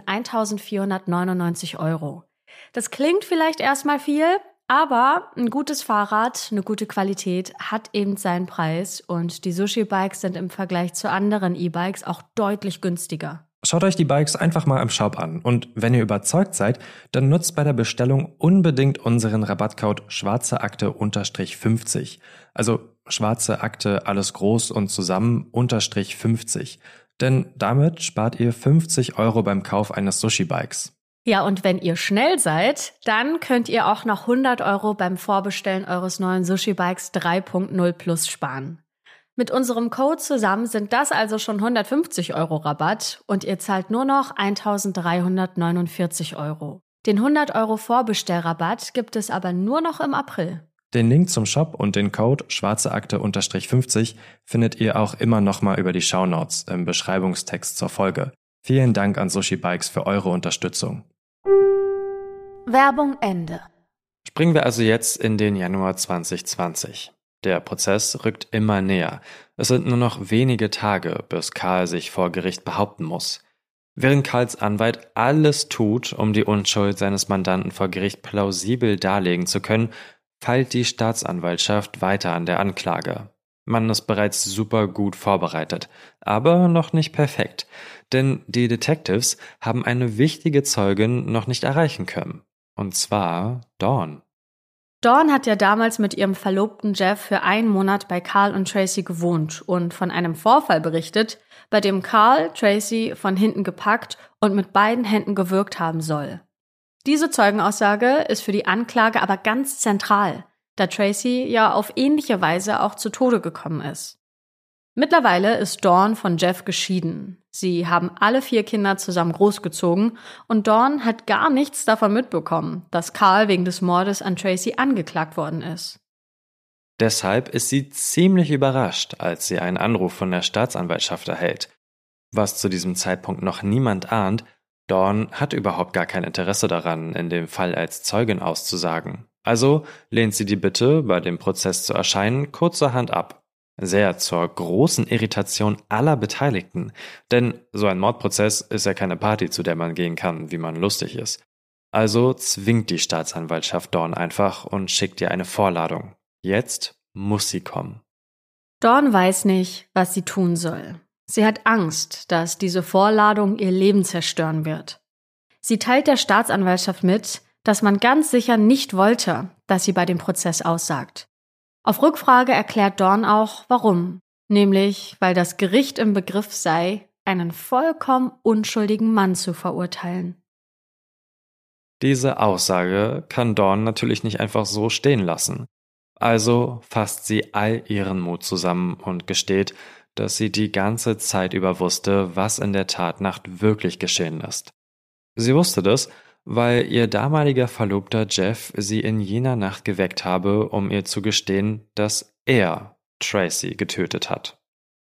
1.499 €. Das klingt vielleicht erstmal viel, aber ein gutes Fahrrad, eine gute Qualität hat eben seinen Preis und die Sushi-Bikes sind im Vergleich zu anderen E-Bikes auch deutlich günstiger. Schaut euch die Bikes einfach mal im Shop an und wenn ihr überzeugt seid, dann nutzt bei der Bestellung unbedingt unseren Rabattcode schwarzeakte-50. Also schwarze Akte alles groß und zusammen _50. Denn damit spart ihr 50 € beim Kauf eines Sushi-Bikes. Ja, und wenn ihr schnell seid, dann könnt ihr auch noch 100 € beim Vorbestellen eures neuen Sushi-Bikes 3.0 Plus sparen. Mit unserem Code zusammen sind das also schon 150 € Rabatt und ihr zahlt nur noch 1.349 €. Den 100 € Vorbestellrabatt gibt es aber nur noch im April. Den Link zum Shop und den Code schwarzeakte-50 findet ihr auch immer nochmal über die Shownotes im Beschreibungstext zur Folge. Vielen Dank an Sushi-Bikes für eure Unterstützung. Werbung Ende. Springen wir also jetzt in den Januar 2020. Der Prozess rückt immer näher. Es sind nur noch wenige Tage, bis Carl sich vor Gericht behaupten muss. Während Carls Anwalt alles tut, um die Unschuld seines Mandanten vor Gericht plausibel darlegen zu können, feilt die Staatsanwaltschaft weiter an der Anklage. Man ist bereits super gut vorbereitet, aber noch nicht perfekt, denn die Detectives haben eine wichtige Zeugin noch nicht erreichen können. Und zwar Dawn. Dawn hat ja damals mit ihrem Verlobten Jeff für 1 Monat bei Carl und Tracy gewohnt und von einem Vorfall berichtet, bei dem Carl Tracy von hinten gepackt und mit beiden Händen gewürgt haben soll. Diese Zeugenaussage ist für die Anklage aber ganz zentral, da Tracy ja auf ähnliche Weise auch zu Tode gekommen ist. Mittlerweile ist Dawn von Jeff geschieden. Sie haben alle 4 Kinder zusammen großgezogen und Dawn hat gar nichts davon mitbekommen, dass Carl wegen des Mordes an Tracy angeklagt worden ist. Deshalb ist sie ziemlich überrascht, als sie einen Anruf von der Staatsanwaltschaft erhält. Was zu diesem Zeitpunkt noch niemand ahnt, Dawn hat überhaupt gar kein Interesse daran, in dem Fall als Zeugin auszusagen. Also lehnt sie die Bitte, bei dem Prozess zu erscheinen, kurzerhand ab. Sehr zur großen Irritation aller Beteiligten, denn so ein Mordprozess ist ja keine Party, zu der man gehen kann, wie man lustig ist. Also zwingt die Staatsanwaltschaft Dawn einfach und schickt ihr eine Vorladung. Jetzt muss sie kommen. Dawn weiß nicht, was sie tun soll. Sie hat Angst, dass diese Vorladung ihr Leben zerstören wird. Sie teilt der Staatsanwaltschaft mit, dass man ganz sicher nicht wollte, dass sie bei dem Prozess aussagt. Auf Rückfrage erklärt Dawn auch, warum. Nämlich, weil das Gericht im Begriff sei, einen vollkommen unschuldigen Mann zu verurteilen. Diese Aussage kann Dawn natürlich nicht einfach so stehen lassen. Also fasst sie all ihren Mut zusammen und gesteht, dass sie die ganze Zeit über wusste, was in der Tatnacht wirklich geschehen ist. Sie wusste das, weil ihr damaliger Verlobter Jeff sie in jener Nacht geweckt habe, um ihr zu gestehen, dass er Tracy getötet hat.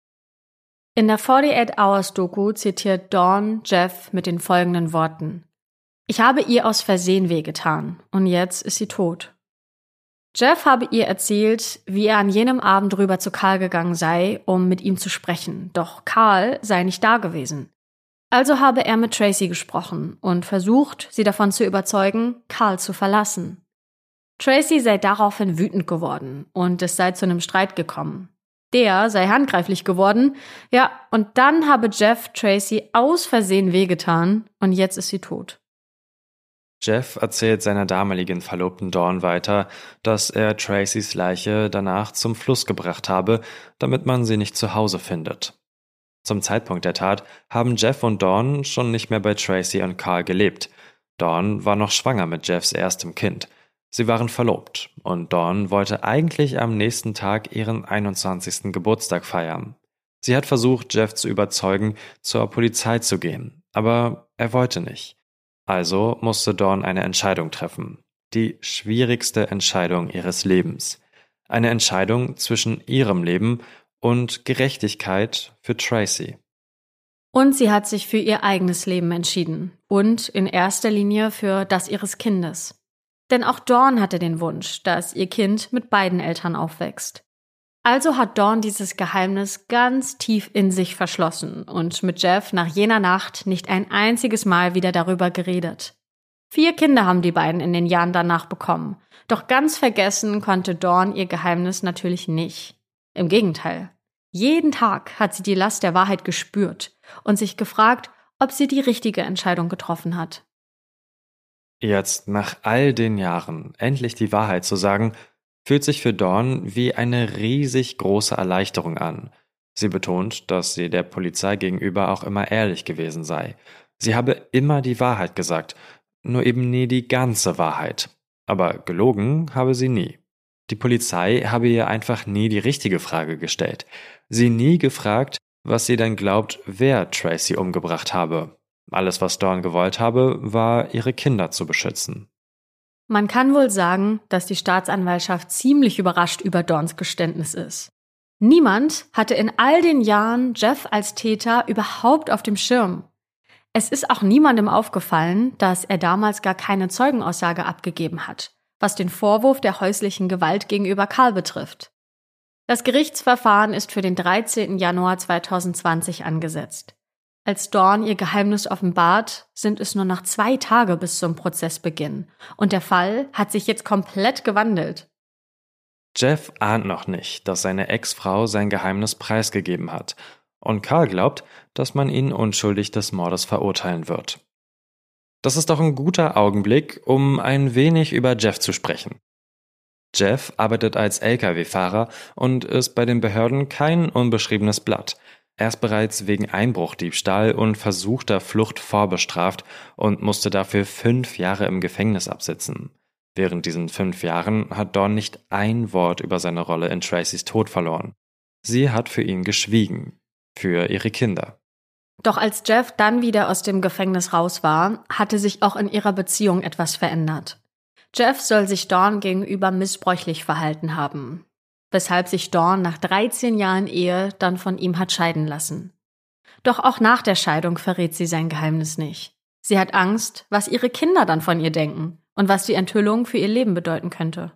In der 48-Hours-Doku zitiert Dawn Jeff mit den folgenden Worten: „Ich habe ihr aus Versehen wehgetan und jetzt ist sie tot." Jeff habe ihr erzählt, wie er an jenem Abend rüber zu Carl gegangen sei, um mit ihm zu sprechen, doch Carl sei nicht da gewesen. Also habe er mit Tracy gesprochen und versucht, sie davon zu überzeugen, Carl zu verlassen. Tracy sei daraufhin wütend geworden und es sei zu einem Streit gekommen. Der sei handgreiflich geworden, ja, und dann habe Jeff Tracy aus Versehen wehgetan und jetzt ist sie tot. Jeff erzählt seiner damaligen Verlobten Dawn weiter, dass er Tracys Leiche danach zum Fluss gebracht habe, damit man sie nicht zu Hause findet. Zum Zeitpunkt der Tat haben Jeff und Dawn schon nicht mehr bei Tracy und Carl gelebt. Dawn war noch schwanger mit Jeffs erstem Kind. Sie waren verlobt und Dawn wollte eigentlich am nächsten Tag ihren 21. Geburtstag feiern. Sie hat versucht, Jeff zu überzeugen, zur Polizei zu gehen, aber er wollte nicht. Also musste Dawn eine Entscheidung treffen. Die schwierigste Entscheidung ihres Lebens. Eine Entscheidung zwischen ihrem Leben und Gerechtigkeit für Tracy. Und sie hat sich für ihr eigenes Leben entschieden und in erster Linie für das ihres Kindes. Denn auch Dawn hatte den Wunsch, dass ihr Kind mit beiden Eltern aufwächst. Also hat Dawn dieses Geheimnis ganz tief in sich verschlossen und mit Jeff nach jener Nacht nicht ein einziges Mal wieder darüber geredet. 4 Kinder haben die beiden in den Jahren danach bekommen, doch ganz vergessen konnte Dawn ihr Geheimnis natürlich nicht. Im Gegenteil. Jeden Tag hat sie die Last der Wahrheit gespürt und sich gefragt, ob sie die richtige Entscheidung getroffen hat. Jetzt, nach all den Jahren, endlich die Wahrheit zu sagen, fühlt sich für Dawn wie eine riesig große Erleichterung an. Sie betont, dass sie der Polizei gegenüber auch immer ehrlich gewesen sei. Sie habe immer die Wahrheit gesagt, nur eben nie die ganze Wahrheit. Aber gelogen habe sie nie. Die Polizei habe ihr einfach nie die richtige Frage gestellt. Sie nie gefragt, was sie denn glaubt, wer Tracy umgebracht habe. Alles, was Dawn gewollt habe, war, ihre Kinder zu beschützen. Man kann wohl sagen, dass die Staatsanwaltschaft ziemlich überrascht über Dawns Geständnis ist. Niemand hatte in all den Jahren Jeff als Täter überhaupt auf dem Schirm. Es ist auch niemandem aufgefallen, dass er damals gar keine Zeugenaussage abgegeben hat, was den Vorwurf der häuslichen Gewalt gegenüber Carl betrifft. Das Gerichtsverfahren ist für den 13. Januar 2020 angesetzt. Als Dawn ihr Geheimnis offenbart, sind es nur noch 2 Tage bis zum Prozessbeginn und der Fall hat sich jetzt komplett gewandelt. Jeff ahnt noch nicht, dass seine Ex-Frau sein Geheimnis preisgegeben hat und Carl glaubt, dass man ihn unschuldig des Mordes verurteilen wird. Das ist doch ein guter Augenblick, um ein wenig über Jeff zu sprechen. Jeff arbeitet als Lkw-Fahrer und ist bei den Behörden kein unbeschriebenes Blatt. Er ist bereits wegen Einbruchdiebstahl und versuchter Flucht vorbestraft und musste dafür 5 Jahre im Gefängnis absitzen. Während diesen 5 Jahren hat Dawn nicht ein Wort über seine Rolle in Tracys Tod verloren. Sie hat für ihn geschwiegen. Für ihre Kinder. Doch als Jeff dann wieder aus dem Gefängnis raus war, hatte sich auch in ihrer Beziehung etwas verändert. Jeff soll sich Dawn gegenüber missbräuchlich verhalten haben, weshalb sich Dawn nach 13 Jahren Ehe dann von ihm hat scheiden lassen. Doch auch nach der Scheidung verrät sie sein Geheimnis nicht. Sie hat Angst, was ihre Kinder dann von ihr denken und was die Enthüllung für ihr Leben bedeuten könnte.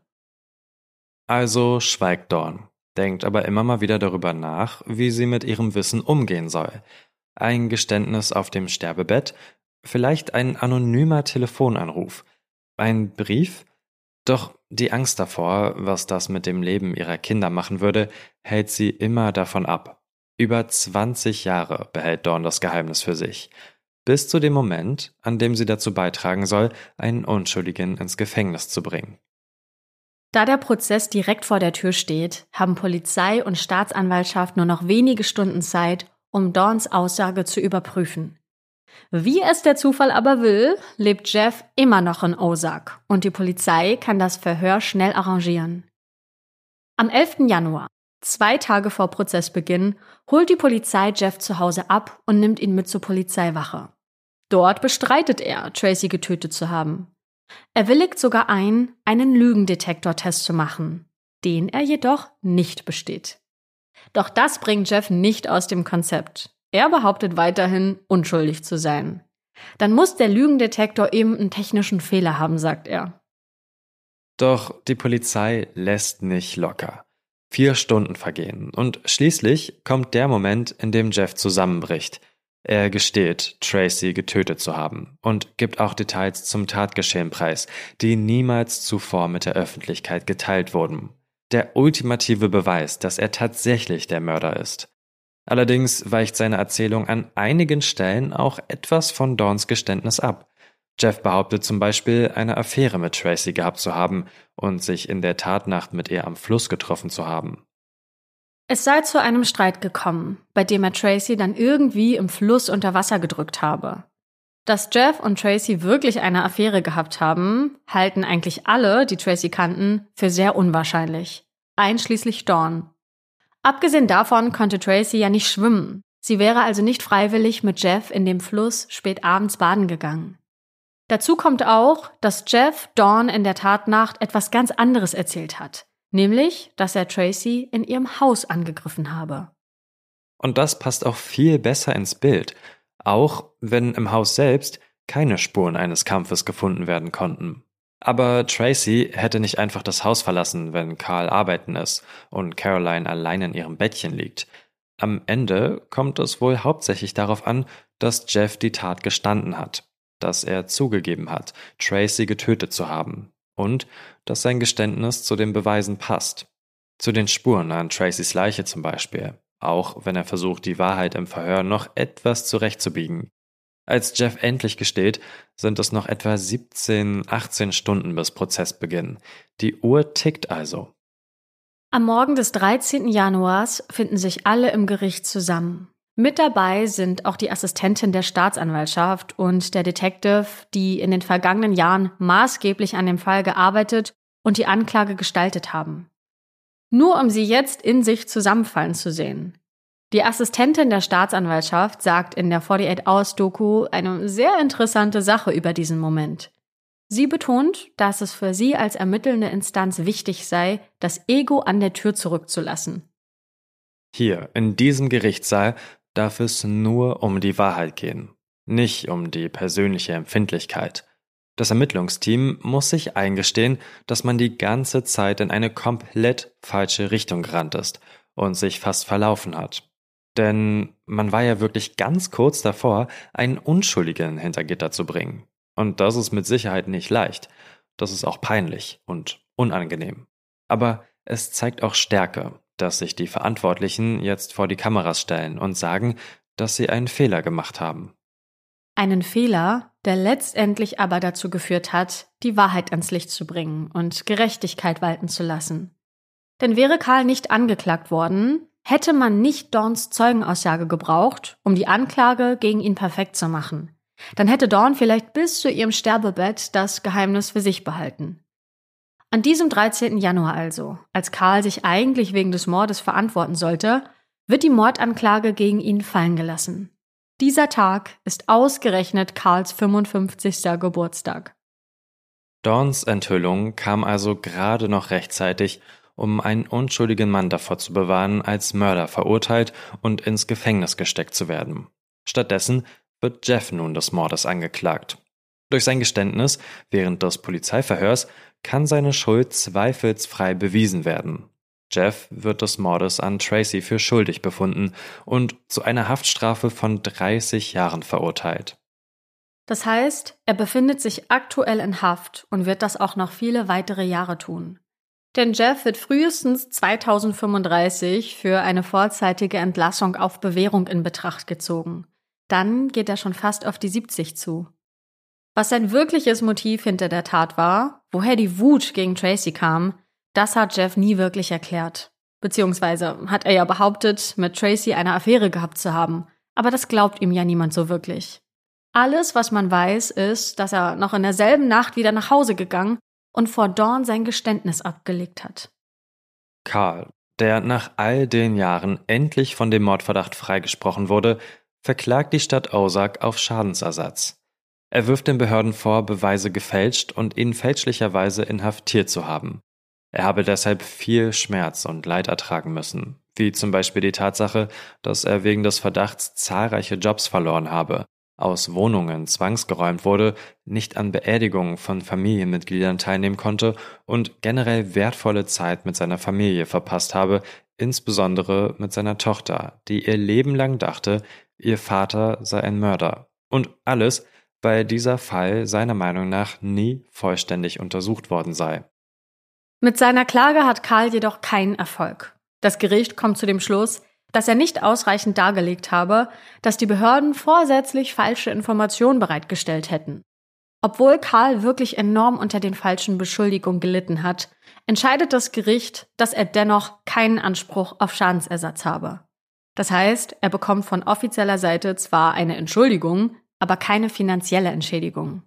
Also schweigt Dawn, denkt aber immer mal wieder darüber nach, wie sie mit ihrem Wissen umgehen soll. Ein Geständnis auf dem Sterbebett, vielleicht ein anonymer Telefonanruf, ein Brief? Doch die Angst davor, was das mit dem Leben ihrer Kinder machen würde, hält sie immer davon ab. Über 20 Jahre behält Dawn das Geheimnis für sich. Bis zu dem Moment, an dem sie dazu beitragen soll, einen Unschuldigen ins Gefängnis zu bringen. Da der Prozess direkt vor der Tür steht, haben Polizei und Staatsanwaltschaft nur noch wenige Stunden Zeit, um Dawns Aussage zu überprüfen. Wie es der Zufall aber will, lebt Jeff immer noch in Ozark und die Polizei kann das Verhör schnell arrangieren. Am 11. Januar, 2 Tage vor Prozessbeginn, holt die Polizei Jeff zu Hause ab und nimmt ihn mit zur Polizeiwache. Dort bestreitet er, Tracy getötet zu haben. Er willigt sogar ein, einen Lügendetektortest zu machen, den er jedoch nicht besteht. Doch das bringt Jeff nicht aus dem Konzept. Er behauptet weiterhin, unschuldig zu sein. Dann muss der Lügendetektor eben einen technischen Fehler haben, sagt er. Doch die Polizei lässt nicht locker. 4 Stunden vergehen und schließlich kommt der Moment, in dem Jeff zusammenbricht. Er gesteht, Tracy getötet zu haben und gibt auch Details zum Tatgeschehen preis, die niemals zuvor mit der Öffentlichkeit geteilt wurden. Der ultimative Beweis, dass er tatsächlich der Mörder ist. Allerdings weicht seine Erzählung an einigen Stellen auch etwas von Dawns Geständnis ab. Jeff behauptet zum Beispiel, eine Affäre mit Tracy gehabt zu haben und sich in der Tatnacht mit ihr am Fluss getroffen zu haben. Es sei zu einem Streit gekommen, bei dem er Tracy dann irgendwie im Fluss unter Wasser gedrückt habe. Dass Jeff und Tracy wirklich eine Affäre gehabt haben, halten eigentlich alle, die Tracy kannten, für sehr unwahrscheinlich. Einschließlich Dawn. Abgesehen davon konnte Tracy ja nicht schwimmen. Sie wäre also nicht freiwillig mit Jeff in dem Fluss spät abends baden gegangen. Dazu kommt auch, dass Jeff Dawn in der Tatnacht etwas ganz anderes erzählt hat. Nämlich, dass er Tracy in ihrem Haus angegriffen habe. Und das passt auch viel besser ins Bild, auch wenn im Haus selbst keine Spuren eines Kampfes gefunden werden konnten. Aber Tracy hätte nicht einfach das Haus verlassen, wenn Carl arbeiten ist und Caroline allein in ihrem Bettchen liegt. Am Ende kommt es wohl hauptsächlich darauf an, dass Jeff die Tat gestanden hat, dass er zugegeben hat, Tracy getötet zu haben und dass sein Geständnis zu den Beweisen passt. Zu den Spuren an Tracys Leiche zum Beispiel, auch wenn er versucht, die Wahrheit im Verhör noch etwas zurechtzubiegen. Als Jeff endlich gesteht, sind es noch etwa 17, 18 Stunden bis Prozessbeginn. Die Uhr tickt also. Am Morgen des 13. Januars finden sich alle im Gericht zusammen. Mit dabei sind auch die Assistentin der Staatsanwaltschaft und der Detective, die in den vergangenen Jahren maßgeblich an dem Fall gearbeitet und die Anklage gestaltet haben. Nur um sie jetzt in sich zusammenfallen zu sehen. Die Assistentin der Staatsanwaltschaft sagt in der 48 Hours-Doku eine sehr interessante Sache über diesen Moment. Sie betont, dass es für sie als ermittelnde Instanz wichtig sei, das Ego an der Tür zurückzulassen. Hier, in diesem Gerichtssaal, darf es nur um die Wahrheit gehen, nicht um die persönliche Empfindlichkeit. Das Ermittlungsteam muss sich eingestehen, dass man die ganze Zeit in eine komplett falsche Richtung gerannt ist und sich fast verlaufen hat. Denn man war ja wirklich ganz kurz davor, einen Unschuldigen hinter Gitter zu bringen. Und das ist mit Sicherheit nicht leicht. Das ist auch peinlich und unangenehm. Aber es zeigt auch Stärke, dass sich die Verantwortlichen jetzt vor die Kameras stellen und sagen, dass sie einen Fehler gemacht haben. Einen Fehler, der letztendlich aber dazu geführt hat, die Wahrheit ans Licht zu bringen und Gerechtigkeit walten zu lassen. Denn wäre Carl nicht angeklagt worden, hätte man nicht Dawns Zeugenaussage gebraucht, um die Anklage gegen ihn perfekt zu machen. Dann hätte Dawn vielleicht bis zu ihrem Sterbebett das Geheimnis für sich behalten. An diesem 13. Januar also, als Carl sich eigentlich wegen des Mordes verantworten sollte, wird die Mordanklage gegen ihn fallen gelassen. Dieser Tag ist ausgerechnet Carls 55. Geburtstag. Dawns Enthüllung kam also gerade noch rechtzeitig, um einen unschuldigen Mann davor zu bewahren, als Mörder verurteilt und ins Gefängnis gesteckt zu werden. Stattdessen wird Jeff nun des Mordes angeklagt. Durch sein Geständnis während des Polizeiverhörs kann seine Schuld zweifelsfrei bewiesen werden. Jeff wird des Mordes an Tracy für schuldig befunden und zu einer Haftstrafe von 30 Jahren verurteilt. Das heißt, er befindet sich aktuell in Haft und wird das auch noch viele weitere Jahre tun. Denn Jeff wird frühestens 2035 für eine vorzeitige Entlassung auf Bewährung in Betracht gezogen. Dann geht er schon fast auf die 70 zu. Was sein wirkliches Motiv hinter der Tat war, woher die Wut gegen Tracy kam, das hat Jeff nie wirklich erklärt. Beziehungsweise hat er ja behauptet, mit Tracy eine Affäre gehabt zu haben. Aber das glaubt ihm ja niemand so wirklich. Alles, was man weiß, ist, dass er noch in derselben Nacht wieder nach Hause gegangen und vor Dawn sein Geständnis abgelegt hat. Carl, der nach all den Jahren endlich von dem Mordverdacht freigesprochen wurde, verklagt die Stadt Ozark auf Schadensersatz. Er wirft den Behörden vor, Beweise gefälscht und ihn fälschlicherweise inhaftiert zu haben. Er habe deshalb viel Schmerz und Leid ertragen müssen, wie zum Beispiel die Tatsache, dass er wegen des Verdachts zahlreiche Jobs verloren habe, aus Wohnungen zwangsgeräumt wurde, nicht an Beerdigungen von Familienmitgliedern teilnehmen konnte und generell wertvolle Zeit mit seiner Familie verpasst habe, insbesondere mit seiner Tochter, die ihr Leben lang dachte, ihr Vater sei ein Mörder. Und alles, weil dieser Fall seiner Meinung nach nie vollständig untersucht worden sei. Mit seiner Klage hat Carl jedoch keinen Erfolg. Das Gericht kommt zu dem Schluss, dass er nicht ausreichend dargelegt habe, dass die Behörden vorsätzlich falsche Informationen bereitgestellt hätten. Obwohl Carl wirklich enorm unter den falschen Beschuldigungen gelitten hat, entscheidet das Gericht, dass er dennoch keinen Anspruch auf Schadensersatz habe. Das heißt, er bekommt von offizieller Seite zwar eine Entschuldigung, aber keine finanzielle Entschädigung.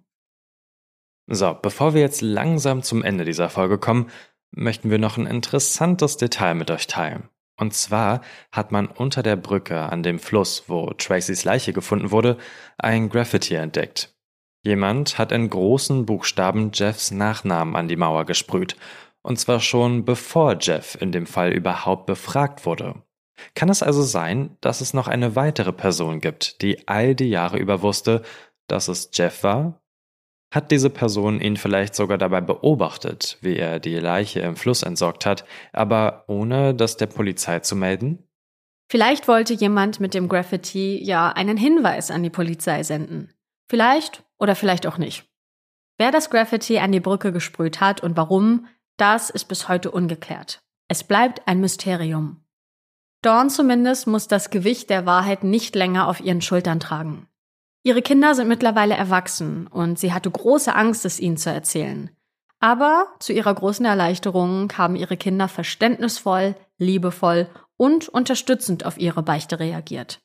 So, bevor wir jetzt langsam zum Ende dieser Folge kommen, möchten wir noch ein interessantes Detail mit euch teilen. Und zwar hat man unter der Brücke an dem Fluss, wo Tracys Leiche gefunden wurde, ein Graffiti entdeckt. Jemand hat in großen Buchstaben Jeffs Nachnamen an die Mauer gesprüht. Und zwar schon bevor Jeff in dem Fall überhaupt befragt wurde. Kann es also sein, dass es noch eine weitere Person gibt, die all die Jahre über wusste, dass es Jeff war? Hat diese Person ihn vielleicht sogar dabei beobachtet, wie er die Leiche im Fluss entsorgt hat, aber ohne das der Polizei zu melden? Vielleicht wollte jemand mit dem Graffiti ja einen Hinweis an die Polizei senden. Vielleicht oder vielleicht auch nicht. Wer das Graffiti an die Brücke gesprüht hat und warum, das ist bis heute ungeklärt. Es bleibt ein Mysterium. Dawn zumindest muss das Gewicht der Wahrheit nicht länger auf ihren Schultern tragen. Ihre Kinder sind mittlerweile erwachsen und sie hatte große Angst, es ihnen zu erzählen. Aber zu ihrer großen Erleichterung haben ihre Kinder verständnisvoll, liebevoll und unterstützend auf ihre Beichte reagiert.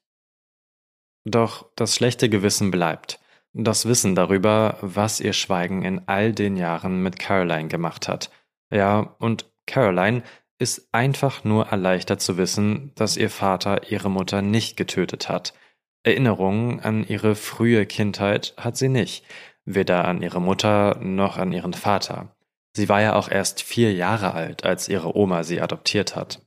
Doch das schlechte Gewissen bleibt. Das Wissen darüber, was ihr Schweigen in all den Jahren mit Caroline gemacht hat. Ja, und Caroline ist einfach nur erleichtert zu wissen, dass ihr Vater ihre Mutter nicht getötet hat. Erinnerungen an ihre frühe Kindheit hat sie nicht, weder an ihre Mutter noch an ihren Vater. Sie war ja auch erst 4 Jahre alt, als ihre Oma sie adoptiert hat.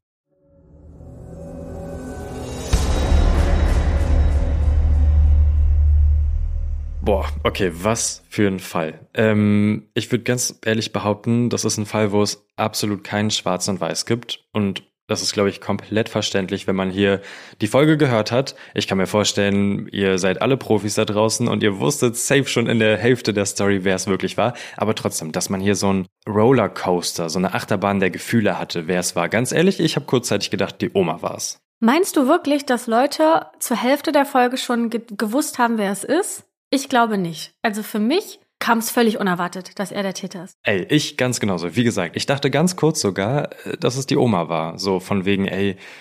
Boah, okay, was für ein Fall. Ich würde ganz ehrlich behaupten, das ist ein Fall, wo es absolut kein Schwarz und Weiß gibt und das ist, glaube ich, komplett verständlich, wenn man hier die Folge gehört hat. Ich kann mir vorstellen, ihr seid alle Profis da draußen und ihr wusstet safe schon in der Hälfte der Story, wer es wirklich war. Aber trotzdem, dass man hier so einen Rollercoaster, so eine Achterbahn der Gefühle hatte, wer es war. Ganz ehrlich, ich habe kurzzeitig gedacht, die Oma war es. Meinst du wirklich, dass Leute zur Hälfte der Folge schon gewusst haben, wer es ist? Ich glaube nicht. Also für mich kam es völlig unerwartet, dass er der Täter ist. Ey, ich ganz genauso. Wie gesagt, ich dachte ganz kurz sogar, dass es die Oma war. So von wegen, ey,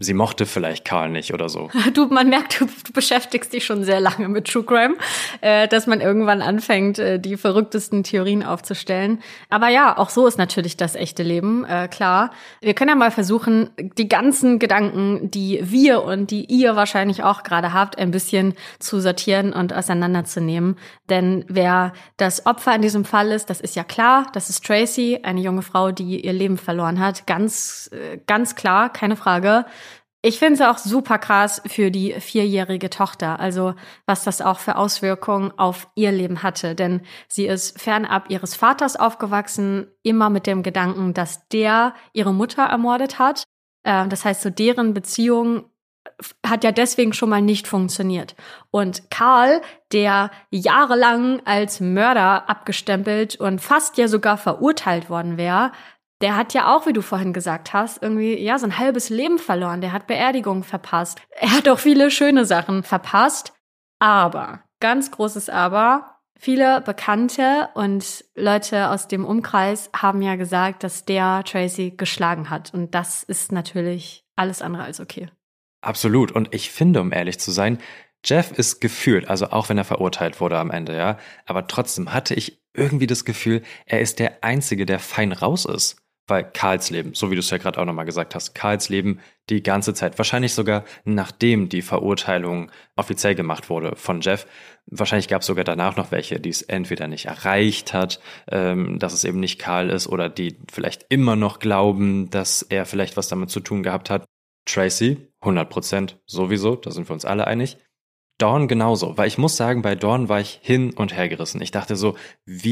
sie mochte vielleicht Carl nicht oder so. Man merkt, du beschäftigst dich schon sehr lange mit True Crime, dass man irgendwann anfängt, die verrücktesten Theorien aufzustellen. Aber ja, auch so ist natürlich das echte Leben, klar. Wir können ja mal versuchen, die ganzen Gedanken, die wir und die ihr wahrscheinlich auch gerade habt, ein bisschen zu sortieren und auseinanderzunehmen. Denn wer das Opfer in diesem Fall ist, das ist ja klar, das ist Tracy, eine junge Frau, die ihr Leben verloren hat. Ganz klar, keine Frage. Ich finde es auch super krass für die 4-jährige Tochter, also was das auch für Auswirkungen auf ihr Leben hatte. Denn sie ist fernab ihres Vaters aufgewachsen, immer mit dem Gedanken, dass der ihre Mutter ermordet hat. Das heißt, so deren Beziehung hat ja deswegen schon mal nicht funktioniert. Und Carl, der jahrelang als Mörder abgestempelt und fast ja sogar verurteilt worden wäre, der hat ja auch, wie du vorhin gesagt hast, irgendwie ja so ein halbes Leben verloren. Der hat Beerdigungen verpasst. Er hat auch viele schöne Sachen verpasst. Aber, ganz großes Aber, viele Bekannte und Leute aus dem Umkreis haben ja gesagt, dass der Tracy geschlagen hat. Und das ist natürlich alles andere als okay. Absolut. Und ich finde, um ehrlich zu sein, Jeff ist gefühlt, also auch wenn er verurteilt wurde am Ende, ja, aber trotzdem hatte ich irgendwie das Gefühl, er ist der Einzige, der fein raus ist. Weil Carls Leben, so wie du es ja gerade auch nochmal gesagt hast, Carls Leben die ganze Zeit, wahrscheinlich sogar nachdem die Verurteilung offiziell gemacht wurde von Jeff, wahrscheinlich gab es sogar danach noch welche, die es entweder nicht erreicht hat, dass es eben nicht Carl ist oder die vielleicht immer noch glauben, dass er vielleicht was damit zu tun gehabt hat. Tracy, 100% sowieso, da sind wir uns alle einig. Dawn genauso, weil ich muss sagen, bei Dawn war ich hin und her gerissen. Ich dachte so,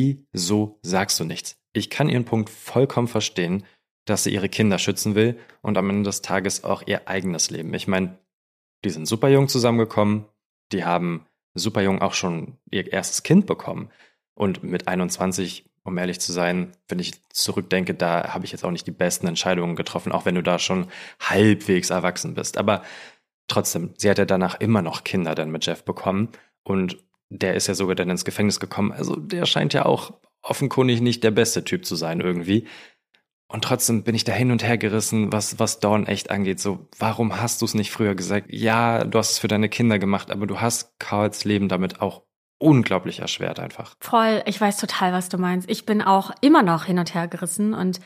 wieso sagst du nichts? Ich kann ihren Punkt vollkommen verstehen, dass sie ihre Kinder schützen will und am Ende des Tages auch ihr eigenes Leben. Ich meine, die sind super jung zusammengekommen, die haben super jung auch schon ihr erstes Kind bekommen. Und mit 21, um ehrlich zu sein, wenn ich zurückdenke, da habe ich jetzt auch nicht die besten Entscheidungen getroffen, auch wenn du da schon halbwegs erwachsen bist. Aber trotzdem, sie hat ja danach immer noch Kinder dann mit Jeff bekommen und der ist ja sogar dann ins Gefängnis gekommen. Also der scheint ja auch offenkundig nicht der beste Typ zu sein irgendwie. Und trotzdem bin ich da hin und her gerissen, was Dawn echt angeht. So, warum hast du es nicht früher gesagt? Ja, du hast es für deine Kinder gemacht, aber du hast Carls Leben damit auch unglaublich erschwert einfach. Voll, ich weiß total, was du meinst. Ich bin auch immer noch hin und her gerissen. Und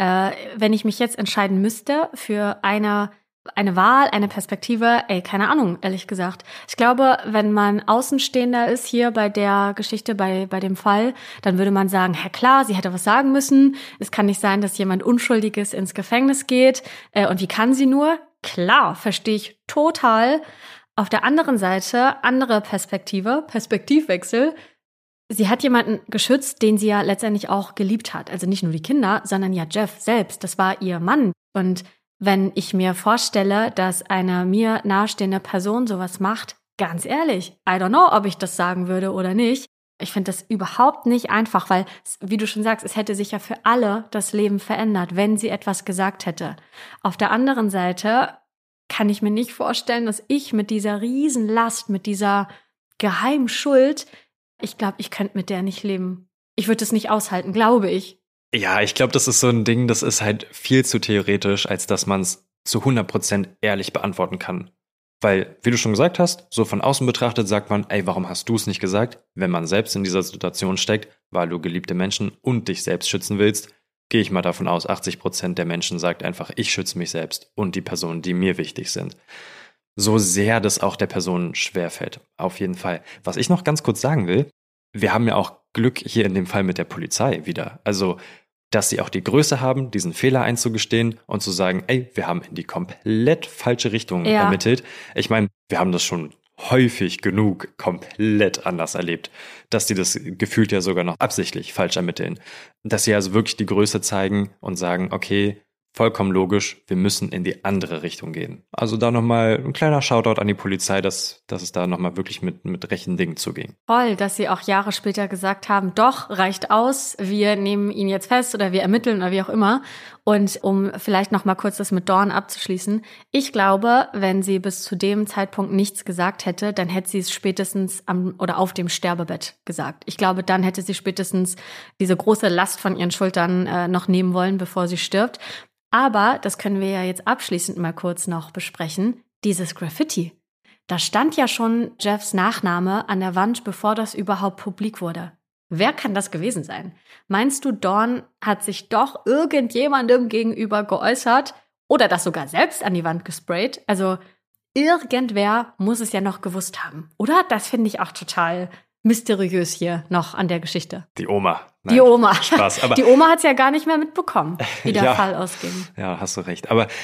wenn ich mich jetzt entscheiden müsste für eine Wahl, eine Perspektive, keine Ahnung, ehrlich gesagt. Ich glaube, wenn man Außenstehender ist hier bei der Geschichte, bei dem Fall, dann würde man sagen, klar, sie hätte was sagen müssen. Es kann nicht sein, dass jemand Unschuldiges ins Gefängnis geht. Und wie kann sie nur? Klar, verstehe ich total. Auf der anderen Seite, andere Perspektivwechsel. Sie hat jemanden geschützt, den sie ja letztendlich auch geliebt hat. Also nicht nur die Kinder, sondern ja Jeff selbst. Das war ihr Mann. Und wenn ich mir vorstelle, dass eine mir nahestehende Person sowas macht, ganz ehrlich, I don't know, ob ich das sagen würde oder nicht. Ich finde das überhaupt nicht einfach, weil, wie du schon sagst, es hätte sich ja für alle das Leben verändert, wenn sie etwas gesagt hätte. Auf der anderen Seite kann ich mir nicht vorstellen, dass ich mit dieser Riesenlast, mit dieser geheimen Schuld, ich glaube, ich könnte mit der nicht leben. Ich würde es nicht aushalten, glaube ich. Ja, ich glaube, das ist so ein Ding, das ist halt viel zu theoretisch, als dass man es zu 100% ehrlich beantworten kann. Weil, wie du schon gesagt hast, so von außen betrachtet sagt man, warum hast du es nicht gesagt? Wenn man selbst in dieser Situation steckt, weil du geliebte Menschen und dich selbst schützen willst, gehe ich mal davon aus, 80% der Menschen sagt einfach, ich schütze mich selbst und die Personen, die mir wichtig sind. So sehr das auch der Person schwerfällt, auf jeden Fall. Was ich noch ganz kurz sagen will, wir haben ja auch Glück hier in dem Fall mit der Polizei wieder. Also, dass sie auch die Größe haben, diesen Fehler einzugestehen und zu sagen, wir haben in die komplett falsche Richtung ermittelt. Ich meine, wir haben das schon häufig genug komplett anders erlebt, dass die das gefühlt ja sogar noch absichtlich falsch ermitteln. Dass sie also wirklich die Größe zeigen und sagen, okay, vollkommen logisch, wir müssen in die andere Richtung gehen. Also da nochmal ein kleiner Shoutout an die Polizei, dass es da nochmal wirklich mit rechten Dingen zuging. Toll, dass sie auch Jahre später gesagt haben, doch, reicht aus, wir nehmen ihn jetzt fest oder wir ermitteln oder wie auch immer. Und um vielleicht nochmal kurz das mit Dawn abzuschließen, ich glaube, wenn sie bis zu dem Zeitpunkt nichts gesagt hätte, dann hätte sie es spätestens auf dem Sterbebett gesagt. Ich glaube, dann hätte sie spätestens diese große Last von ihren Schultern noch nehmen wollen, bevor sie stirbt. Aber, das können wir ja jetzt abschließend mal kurz noch besprechen, dieses Graffiti. Da stand ja schon Jeffs Nachname an der Wand, bevor das überhaupt publik wurde. Wer kann das gewesen sein? Meinst du, Dawn hat sich doch irgendjemandem gegenüber geäußert oder das sogar selbst an die Wand gesprayt? Also irgendwer muss es ja noch gewusst haben, oder? Das finde ich auch total mysteriös hier noch an der Geschichte. Die Oma. Nein, die Oma. Spaß. Aber die Oma hat es ja gar nicht mehr mitbekommen, wie der Fall ausging. Ja, hast du recht. Aber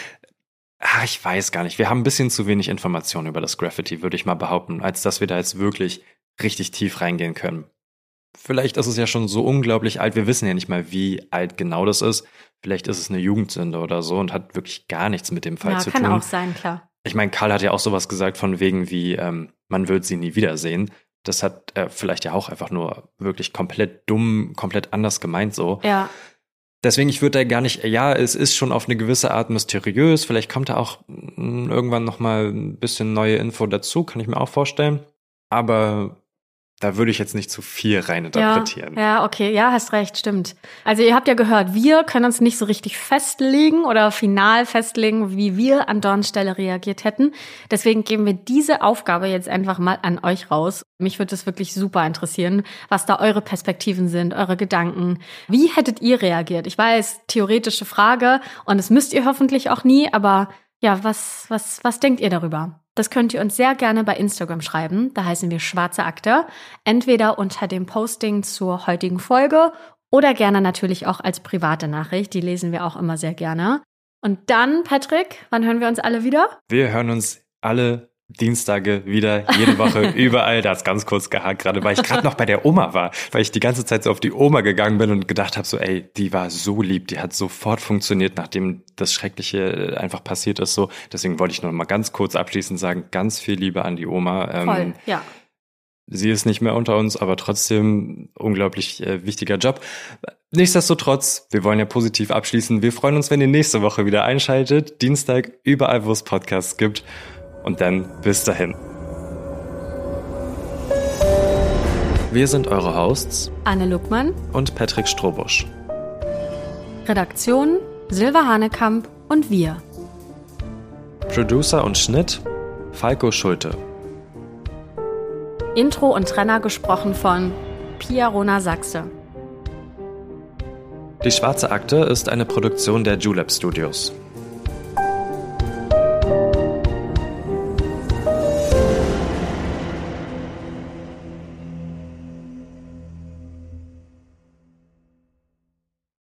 ich weiß gar nicht. Wir haben ein bisschen zu wenig Informationen über das Graffiti, würde ich mal behaupten, als dass wir da jetzt wirklich richtig tief reingehen können. Vielleicht ist es ja schon so unglaublich alt. Wir wissen ja nicht mal, wie alt genau das ist. Vielleicht ist es eine Jugendsünde oder so und hat wirklich gar nichts mit dem Fall zu tun. Ja, kann auch sein, klar. Ich meine, Karl hat ja auch sowas gesagt von wegen wie, man wird sie nie wiedersehen. Das hat er vielleicht ja auch einfach nur wirklich komplett dumm, komplett anders gemeint so. Ja. Deswegen, ich würde da gar nicht, ja, es ist schon auf eine gewisse Art mysteriös. Vielleicht kommt da auch irgendwann nochmal ein bisschen neue Info dazu, kann ich mir auch vorstellen. Aber da würde ich jetzt nicht zu viel reininterpretieren. Ja, okay, ja, hast recht, stimmt. Also ihr habt ja gehört, wir können uns nicht so richtig festlegen oder final festlegen, wie wir an Dawns Stelle reagiert hätten. Deswegen geben wir diese Aufgabe jetzt einfach mal an euch raus. Mich würde es wirklich super interessieren, was da eure Perspektiven sind, eure Gedanken. Wie hättet ihr reagiert? Ich weiß, theoretische Frage und das müsst ihr hoffentlich auch nie, aber ja, was denkt ihr darüber? Das könnt ihr uns sehr gerne bei Instagram schreiben. Da heißen wir Schwarze Akte. Entweder unter dem Posting zur heutigen Folge oder gerne natürlich auch als private Nachricht. Die lesen wir auch immer sehr gerne. Und dann, Patrick, wann hören wir uns alle wieder? Wir hören uns alle Dienstage wieder, jede Woche, überall. Da hat's ganz kurz gehakt, gerade weil ich gerade noch bei der Oma war, weil ich die ganze Zeit so auf die Oma gegangen bin und gedacht habe, so ey, die war so lieb, die hat sofort funktioniert, nachdem das Schreckliche einfach passiert ist. So, deswegen wollte ich noch mal ganz kurz abschließend sagen, ganz viel Liebe an die Oma. Voll, ja. Sie ist nicht mehr unter uns, aber trotzdem unglaublich wichtiger Job. Nichtsdestotrotz, wir wollen ja positiv abschließen. Wir freuen uns, wenn ihr nächste Woche wieder einschaltet. Dienstag, überall, wo es Podcasts gibt. Und dann bis dahin. Wir sind eure Hosts Anne Luckmann und Patrick Strohbusch. Redaktion Silva Hanekamp und wir. Producer und Schnitt Falco Schulte. Intro und Trenner gesprochen von Pia Rona Sachse. Die Schwarze Akte ist eine Produktion der Julep Studios.